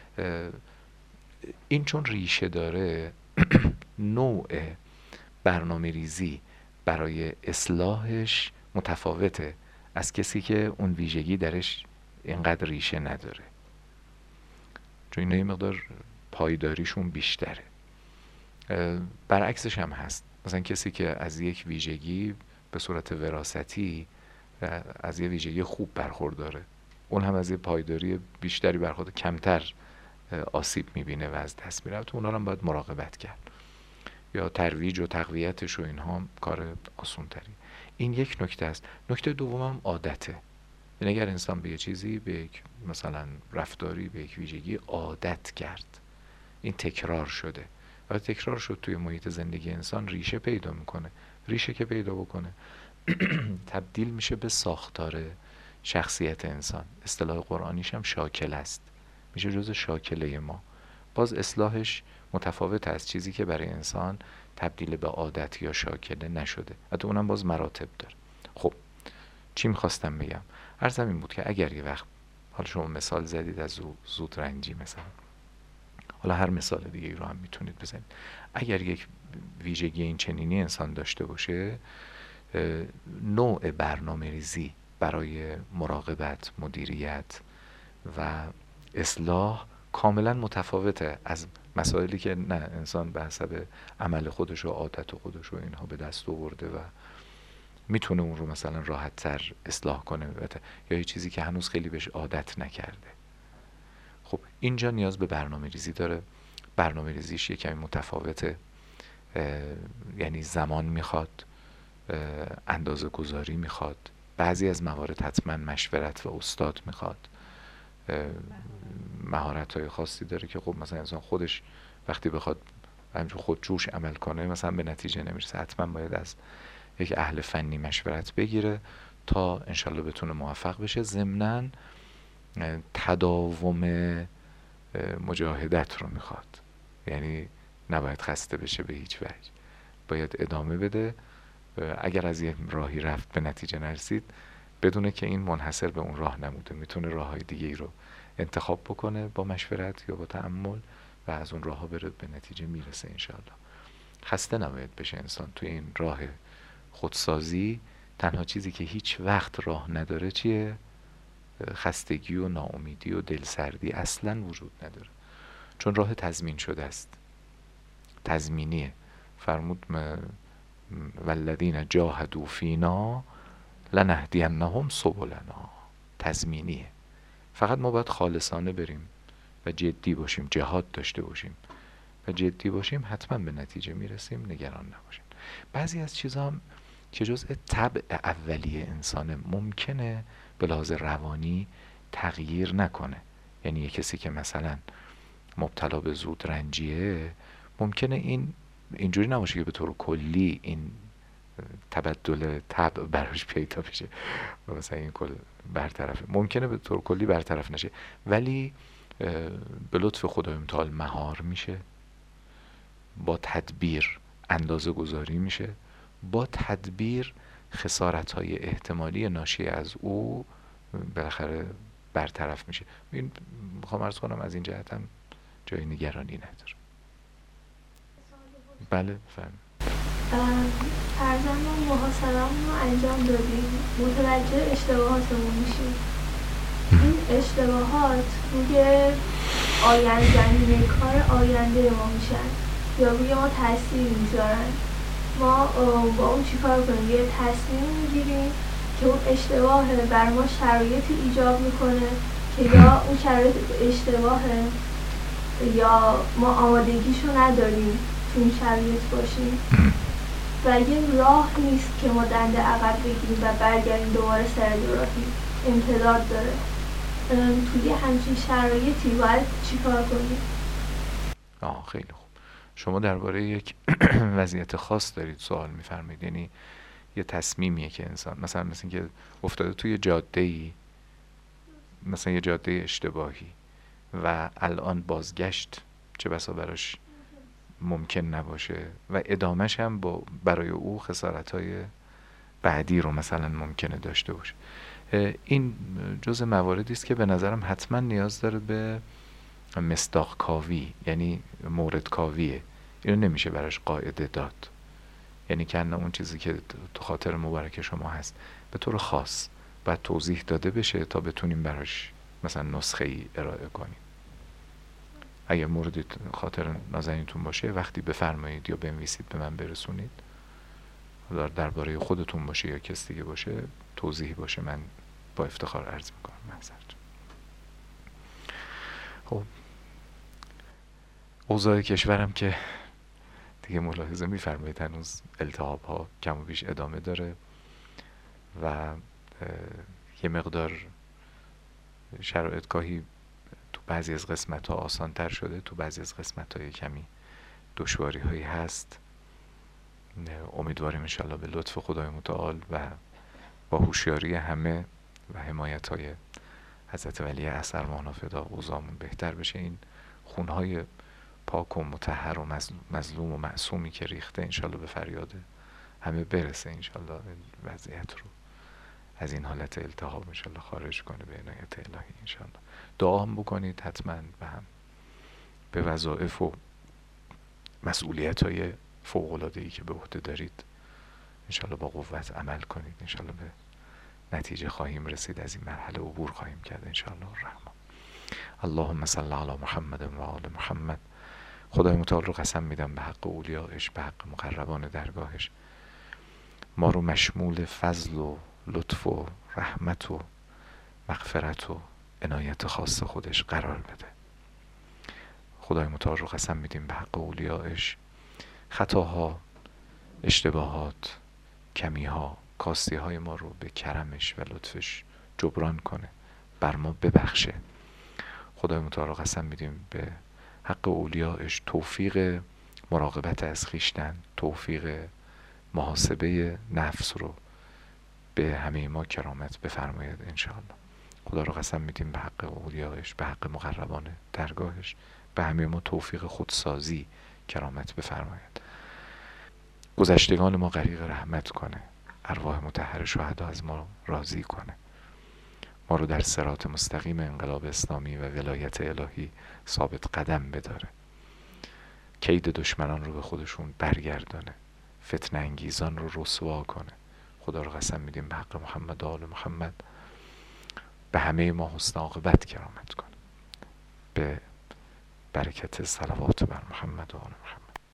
این چون ریشه داره نوع برنامه ریزی برای اصلاحش متفاوته از کسی که اون ویژگی درش اینقدر ریشه نداره، چون اینا یه مقدار پایداریشون بیشتره. برعکسش هم هست، مثلا کسی که از یک ویژگی به صورت وراثتی از یه ویژگی خوب برخورداره، اون هم از یه پایداری بیشتری برخورد، کمتر آسیب میبینه و از دست میره. تو اونا هم باید مراقبت کرد، یا ترویج و تقویتش و اینها کار آسون تری. این یک نکته است. نکته دومم عادته. یعنی اگر انسان به یه چیزی، به یک مثلا رفتاری، به یک ویژگی عادت کرد، این تکرار شده و تکرار شد توی محیط زندگی انسان، ریشه پیدا میکنه. ریشه که پیدا بکنه تبدیل میشه به ساختار شخصیت انسان. اصطلاح قرآنیش هم شاکله است، میشه جز شاکله ما. باز اصلاحش متفاوت از چیزی که برای انسان تبدیل به عادت یا شاکله نشده، حتی اونم باز مراتب داره. خب چی میخواستم بگم؟ عرضم این بود که اگر یه وقت، حالا شما مثال زدید از زودرنجی مثلا، حالا هر مثال دیگه رو هم میتونید بزنید، اگر یک ویژگی این چنینی انسان داشته باشه، نوع برنامه ریزی برای مراقبت، مدیریت و اصلاح کاملا متفاوته از مسائلی که نه انسان به حسب عمل خودش و عادت خودش و اینها به دست آورده و میتونه اون رو مثلا راحت تر اصلاح کنه، یا یه چیزی که هنوز خیلی بهش عادت نکرده. خب اینجا نیاز به برنامه ریزی داره. برنامه ریزیش یه کمی متفاوته، یعنی زمان میخواد، اندازه گذاری میخواد، بعضی از موارد حتما مشورت و استاد میخواد، مهارت‌های خاصی داره که خب مثلا انسان خودش وقتی بخواد همینجور خودجوش عمل کنه مثلا به نتیجه نمیرسه، حتما باید از یک اهل فنی مشورت بگیره تا انشالله بتونه موفق بشه. ضمناً تداوم مجاهدت رو میخواد، یعنی نباید خسته بشه به هیچ وجه، باید ادامه بده. اگر از یک راهی رفت به نتیجه نرسید، بدونه که این منحصر به اون راه نموده، میتونه راههای دیگه ای رو انتخاب بکنه با مشورت یا با تأمل و از اون راه ها بره به نتیجه میرسه انشالله. خسته نباید بشه انسان توی این راه خودسازی. تنها چیزی که هیچ وقت راه نداره چیه؟ خستگی و ناامیدی و دلسردی اصلا وجود نداره، چون راه تضمین شده است، تضمینیه. فرمود والذین جاهدوا فینا لنهدینهم سبلنا، تضمینیه. فقط ما باید خالصانه بریم و جدی باشیم، جهاد داشته باشیم و جدی باشیم، حتما به نتیجه میرسیم، نگران نباشیم. بعضی از چیزا هم که جزء طبع اولیه انسانه ممکنه به لحاظ روانی تغییر نکنه. یعنی یه کسی که مثلا مبتلا به زودرنجیه، ممکنه این اینجوری نباشه که به طور کلی این تبدل طبع براش پیدا بشه و مثلا این کل برطرفه. ممکنه به طور کلی برطرف نشه ولی به لطف خدای متعال مهار میشه، با تدبیر اندازه گذاری میشه، با تدبیر خسارت های احتمالی ناشی از او بالاخره برطرف میشه. این میخوام عرض کنم از این جهت هم جای نگرانی نداره. بله فهم. فرضاً ما محاسبه‌مون رو انجام دادیم، متوجه اشتباهاتمون میشیم. این اشتباهات روی آینده زمینه کار آینده ما میشن یا روی ما تاثیر میذارن. ما با اون چیکار کنیم؟ یه تصمیم میگیریم که اون اشتباه بر ما شرایطی ایجاب میکنه که یا اون شرایط اشتباهه یا ما آمادگیشو نداریم تو این شرایط باشیم و یه راه نیست که ما دنده عقب بگیریم و برگردیم دوباره سر راهی، امتداد داره. توی همچین شرایطی باید چیکار کنیم؟ آه خیلی خوب. شما درباره یک وضعیت خاص دارید سوال میفرمایید، یعنی یه تصمیمیه که انسان مثلا مثل این که افتاده توی جاده‌ای، مثلا یه جاده اشتباهی و الان بازگشت چه بسا براش ممکن نباشه و ادامهش هم با برای او خسارت‌های بعدی رو مثلا ممکنه داشته باشه. این جزء مواردی است که به نظرم حتما نیاز داره به مصداق کاوی، یعنی مورد کاویه. اینو نمیشه براش قاعده داد، یعنی که اون چیزی که تو خاطر مبارک شما هست به طور خاص باید توضیح داده بشه تا بتونیم براش مثلا نسخه ای ارائه کنیم. اگر مورد خاطر نازنینتون باشه وقتی بفرمایید یا بنویسید به من برسونید، درباره خودتون باشه یا کسی دیگه باشه توضیحی باشه، من با افتخار عرض میکنم. معذرت. خب اوضاع کشورم که دیگه ملاحظه میفرمایید هنوز التهاب ها کم و بیش ادامه داره و یه مقدار شرایط گاهی تو بعضی از قسمت ها آسان تر شده، تو بعضی از قسمت های کمی دشواری هایی هست. امیدواریم انشالله به لطف خدای متعال و با هوشیاری همه و حمایت های حضرت ولی اثر مانا فدا اوضاعمون بهتر بشه. این خونهای پاک و مطهر و مظلوم و معصومی که ریخته انشالله به فریاد همه برسه، انشالله وضعیت رو از این حالت التهاب انشالله خارج کنه به عنایت الهی. انشالله دعا هم بکنید حتما و هم به وظایف و مسئولیت های فوق‌العاده‌ای که به عهده دارید انشالله با قوت عمل کنید. انشالله به نتیجه خواهیم رسید، از این مرحله عبور خواهیم کرد انشالله الرحمن. اللهم صل علی محمد و آل محمد. خدای متعال رو قسم میدم به حق اولیایش، به حق مقربان درگاهش، ما رو مشمول فضل و لطف و رحمت و مغفرت و عنایت خاص خودش قرار بده. خدای متعال رو قسم میدیم به حق اولیایش خطاها، اشتباهات، کمیها، کاستی های ما رو به کرمش و لطفش جبران کنه، بر ما ببخشه. خدای متعال رو قسم میدیم به حق اولیایش توفیق مراقبت از خویشتن، توفیق محاسبه نفس رو به همه ما کرامت بفرماید انشاءالله. خدا رو قسم میدیم به حق اولیایش، به حق مقربان درگاهش، به همه ما توفیق خودسازی کرامت بفرماید. گذشتگان ما غریق رحمت کنه، ارواح مطهر شهدا از ما راضی کنه، ما رو در صراط مستقیم انقلاب اسلامی و ولایت الهی ثابت قدم بداره، کید دشمنان رو به خودشون برگردانه، فتنه انگیزان رو رسوا کنه. خدا رو قسم میدیم به حق محمد و آل محمد به همه ما حسن عاقبت کرامت کنه، به برکت صلوات بر محمد و آل محمد.